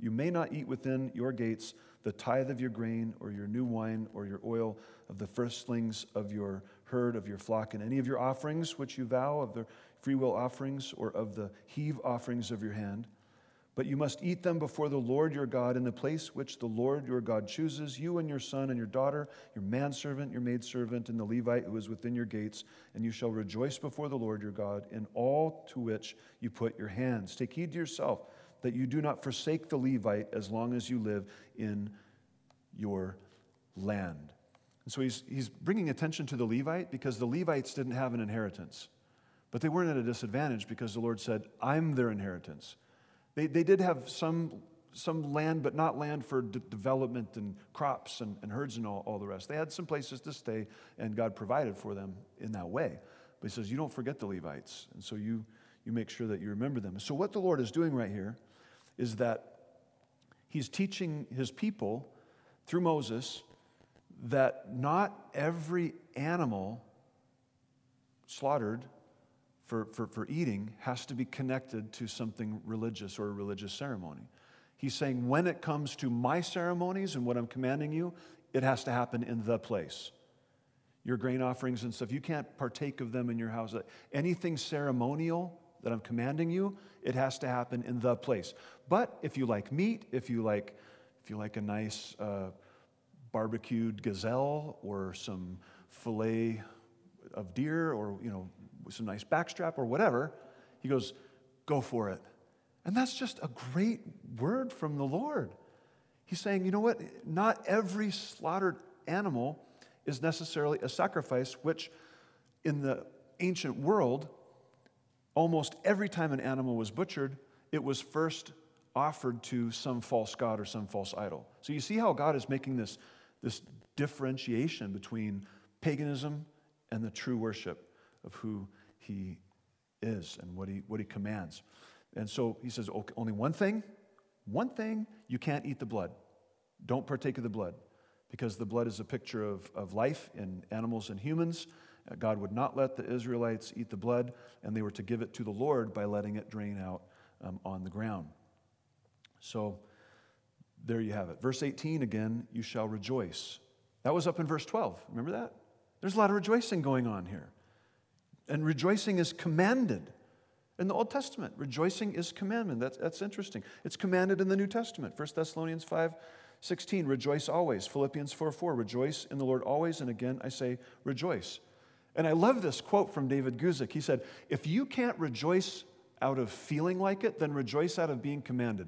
your gates the tithe of your grain or your new wine or your oil of the firstlings of your herd, of your flock, and any of your offerings which you vow, of the freewill offerings or of the heave offerings of your hand. But you must eat them before the Lord your God in the place which the Lord your God chooses, you and your son and your daughter, your manservant, your maidservant, and the Levite who is within your gates, and you shall rejoice before the Lord your God in all to which you put your hands. Take heed to yourself that you do not forsake the Levite as long as you live in your land. And so he's bringing attention to the Levite because the Levites didn't have an inheritance. But they weren't at a disadvantage because the Lord said, I'm their inheritance. They did have some land, but not land for development and crops and herds and all the rest. They had some places to stay, and God provided for them in that way. But he says, you don't forget the Levites. And so you make sure that you remember them. So what the Lord is doing right here is that he's teaching his people through Moses that not every animal slaughtered for eating has to be connected to something religious or a religious ceremony. He's saying when it comes to my ceremonies and what I'm commanding you, it has to happen in the place. Your grain offerings and stuff, you can't partake of them in your house. Anything ceremonial that I'm commanding you, it has to happen in the place. But if you like meat, if you like a nice barbecued gazelle or some filet of deer or with some nice backstrap or whatever, he goes, go for it. And that's just a great word from the Lord. He's saying, you know what? Not every slaughtered animal is necessarily a sacrifice, which in the ancient world, almost every time an animal was butchered, it was first offered to some false god or some false idol. So you see how God is making this differentiation between paganism and the true worship of who he is and what he commands. And so he says, okay, only one thing, you can't eat the blood. Don't partake of the blood, because the blood is a picture of life in animals and humans. God would not let the Israelites eat the blood, and they were to give it to the Lord by letting it drain out on the ground. So there you have it. Verse 18 again, you shall rejoice. That was up in verse 12. Remember that? There's a lot of rejoicing going on here. And rejoicing is commanded. In the Old Testament, rejoicing is commandment. That's interesting. It's commanded in the New Testament. 1 Thessalonians 5:16, rejoice always. Philippians 4:4, rejoice in the Lord always. And again, I say rejoice. And I love this quote from David Guzik. He said, if you can't rejoice out of feeling like it, then rejoice out of being commanded.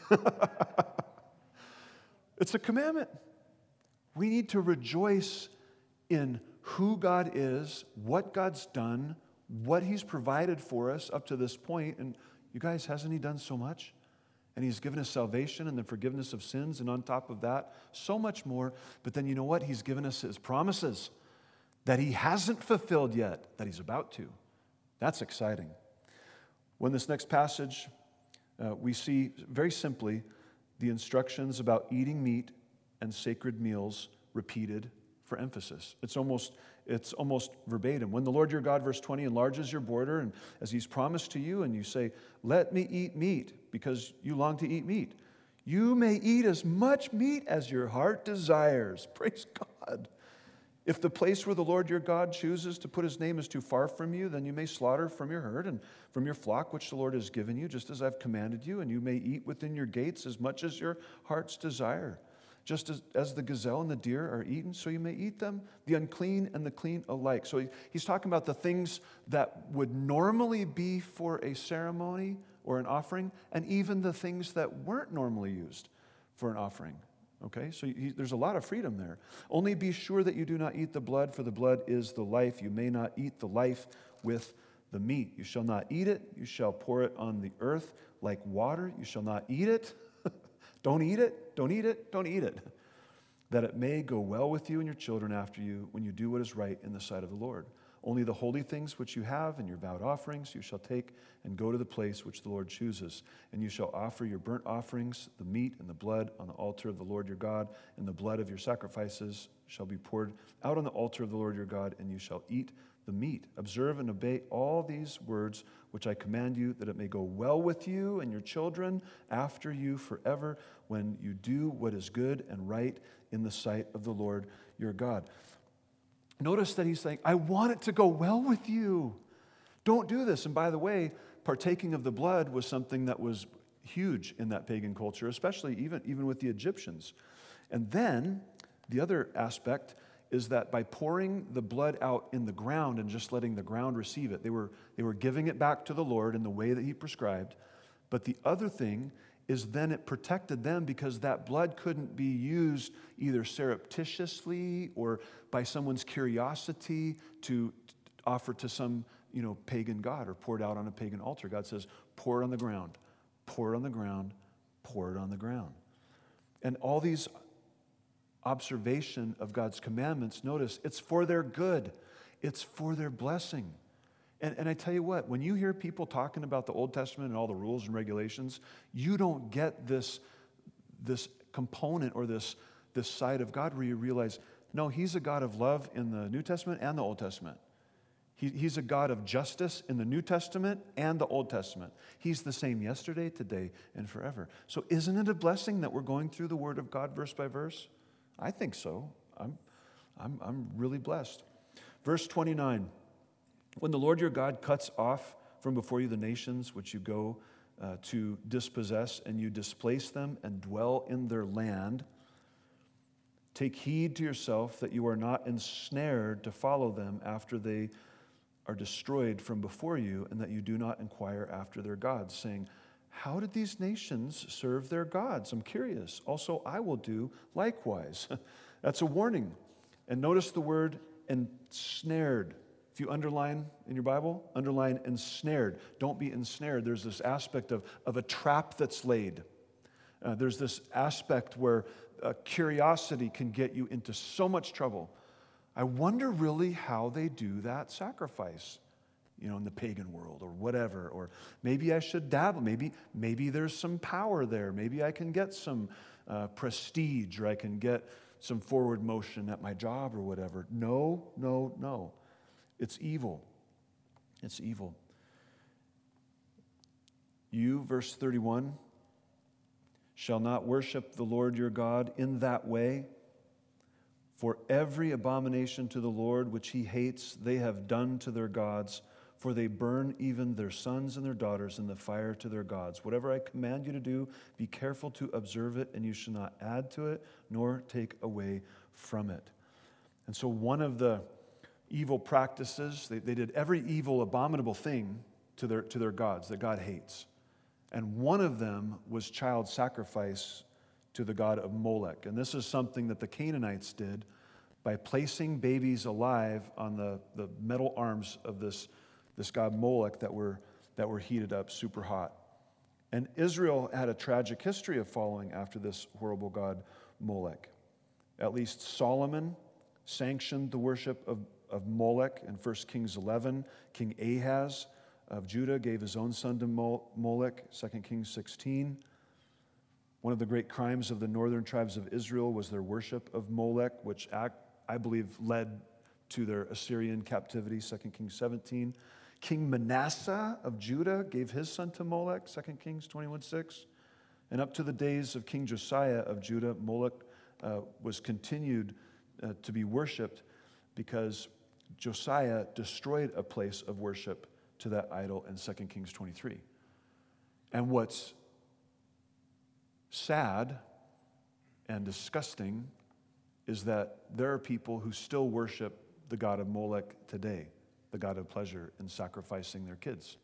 It's a commandment. We need to rejoice in who God is, what God's done, what he's provided for us up to this point. And you guys, hasn't he done so much? And he's given us salvation and the forgiveness of sins, and on top of that, so much more. But then you know what? He's given us his promises that he hasn't fulfilled yet, that he's about to. That's exciting. When this next passage, we see very simply the instructions about eating meat and sacred meals repeated for emphasis. It's almost verbatim. When the Lord your God, verse 20, enlarges your border, and as he's promised to you, and you say, let me eat meat, because you long to eat meat, you may eat as much meat as your heart desires. Praise God. If the place where the Lord your God chooses to put his name is too far from you, then you may slaughter from your herd and from your flock, which the Lord has given you, just as I've commanded you, and you may eat within your gates as much as your heart's desire. Just as the gazelle and the deer are eaten, so you may eat them, the unclean and the clean alike. So he's talking about the things that would normally be for a ceremony or an offering, and even the things that weren't normally used for an offering. Okay, so there's a lot of freedom there. Only be sure that you do not eat the blood, for the blood is the life. You may not eat the life with the meat. You shall not eat it. You shall pour it on the earth like water. You shall not eat it. Don't eat it. Don't eat it. Don't eat it. that it may go well with you and your children after you when you do what is right in the sight of the Lord. Only the holy things which you have and your vowed offerings you shall take and go to the place which the Lord chooses. And you shall offer your burnt offerings, the meat and the blood on the altar of the Lord your God, and the blood of your sacrifices shall be poured out on the altar of the Lord your God, and you shall eat the meat. Observe and obey all these words which I command you, that it may go well with you and your children after you forever, when you do what is good and right in the sight of the Lord your God. Notice that he's saying, I want it to go well with you. Don't do this. And by the way, partaking of the blood was something that was huge in that pagan culture, especially even with the Egyptians. And then the other aspect is that by pouring the blood out in the ground and just letting the ground receive it, they were giving it back to the Lord in the way that he prescribed. But the other thing is then it protected them, because that blood couldn't be used either surreptitiously or by someone's curiosity to offer to some pagan god or poured out on a pagan altar. God says, pour it on the ground, pour it on the ground, pour it on the ground. And all these observation of God's commandments, notice, it's for their good. It's for their blessing. And I tell you what, when you hear people talking about the Old Testament and all the rules and regulations, you don't get this component or this side of God where you realize, no, he's a God of love in the New Testament and the Old Testament. He's a God of justice in the New Testament and the Old Testament. He's the same yesterday, today, and forever. So isn't it a blessing that we're going through the Word of God verse by verse? I think so. I'm really blessed. Verse 29, when the Lord your God cuts off from before you the nations which you go to dispossess, and you displace them and dwell in their land, take heed to yourself that you are not ensnared to follow them after they are destroyed from before you, and that you do not inquire after their gods, saying, how did these nations serve their gods? I'm curious. Also, I will do likewise. That's a warning. And notice the word ensnared. If you underline in your Bible, underline ensnared. Don't be ensnared. There's this aspect of a trap that's laid. There's this aspect where curiosity can get you into so much trouble. I wonder really how they do that sacrifice, in the pagan world or whatever. Or maybe I should dabble. Maybe there's some power there. Maybe I can get some prestige, or I can get some forward motion at my job or whatever. No. It's evil. It's evil. You, verse 31, shall not worship the Lord your God in that way. For every abomination to the Lord which he hates, they have done to their gods, for they burn even their sons and their daughters in the fire to their gods. Whatever I command you to do, be careful to observe it, and you shall not add to it, nor take away from it. And so one of the evil practices, they did every evil, abominable thing to their gods that God hates. And one of them was child sacrifice to the god of Molech. And this is something that the Canaanites did by placing babies alive on the metal arms of this god Molech that were heated up super hot. And Israel had a tragic history of following after this horrible god Molech. At least Solomon sanctioned the worship of Molech in 1 Kings 11. King Ahaz of Judah gave his own son to Molech, 2 Kings 16. One of the great crimes of the northern tribes of Israel was their worship of Molech, which I believe led to their Assyrian captivity, 2 Kings 17. King Manasseh of Judah gave his son to Molech, 2 Kings 21:6. And up to the days of King Josiah of Judah, Molech was continued to be worshipped because Josiah destroyed a place of worship to that idol in 2 Kings 23. And what's sad and disgusting is that there are people who still worship the god of Molech today, the god of pleasure, in sacrificing their kids.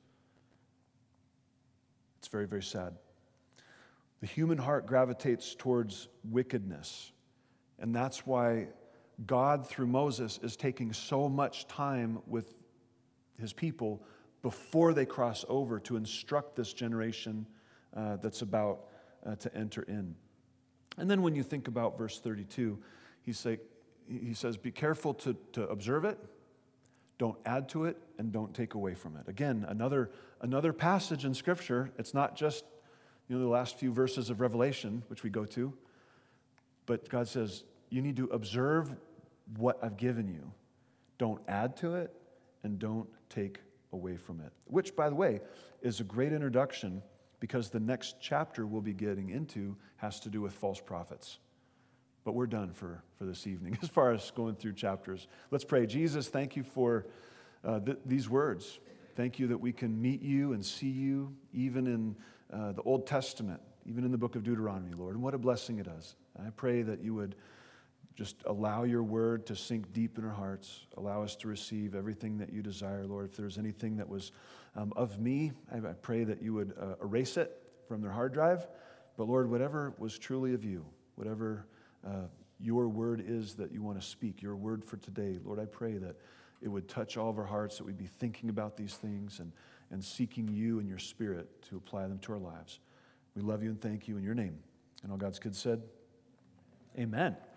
It's very, very sad. The human heart gravitates towards wickedness, and that's why God, through Moses, is taking so much time with his people before they cross over to instruct this generation that's about to enter in. And then when you think about verse 32, he says, be careful to observe it, don't add to it, and don't take away from it. Again, another passage in Scripture. It's not just the last few verses of Revelation, which we go to, but God says, you need to observe what I've given you. Don't add to it, and don't take away from it. Which, by the way, is a great introduction, because the next chapter we'll be getting into has to do with false prophets. But we're done for this evening as far as going through chapters. Let's pray. Jesus, thank you for these words. Thank you that we can meet you and see you even in the Old Testament, even in the book of Deuteronomy, Lord. And what a blessing it is. I pray that you would just allow your word to sink deep in our hearts. Allow us to receive everything that you desire, Lord. If there's anything that was of me, I pray that you would erase it from their hard drive. But Lord, whatever was truly of you, whatever your word is that you want to speak, your word for today, Lord, I pray that it would touch all of our hearts, that we'd be thinking about these things and seeking you and your Spirit to apply them to our lives. We love you and thank you in your name. And all God's kids said, amen.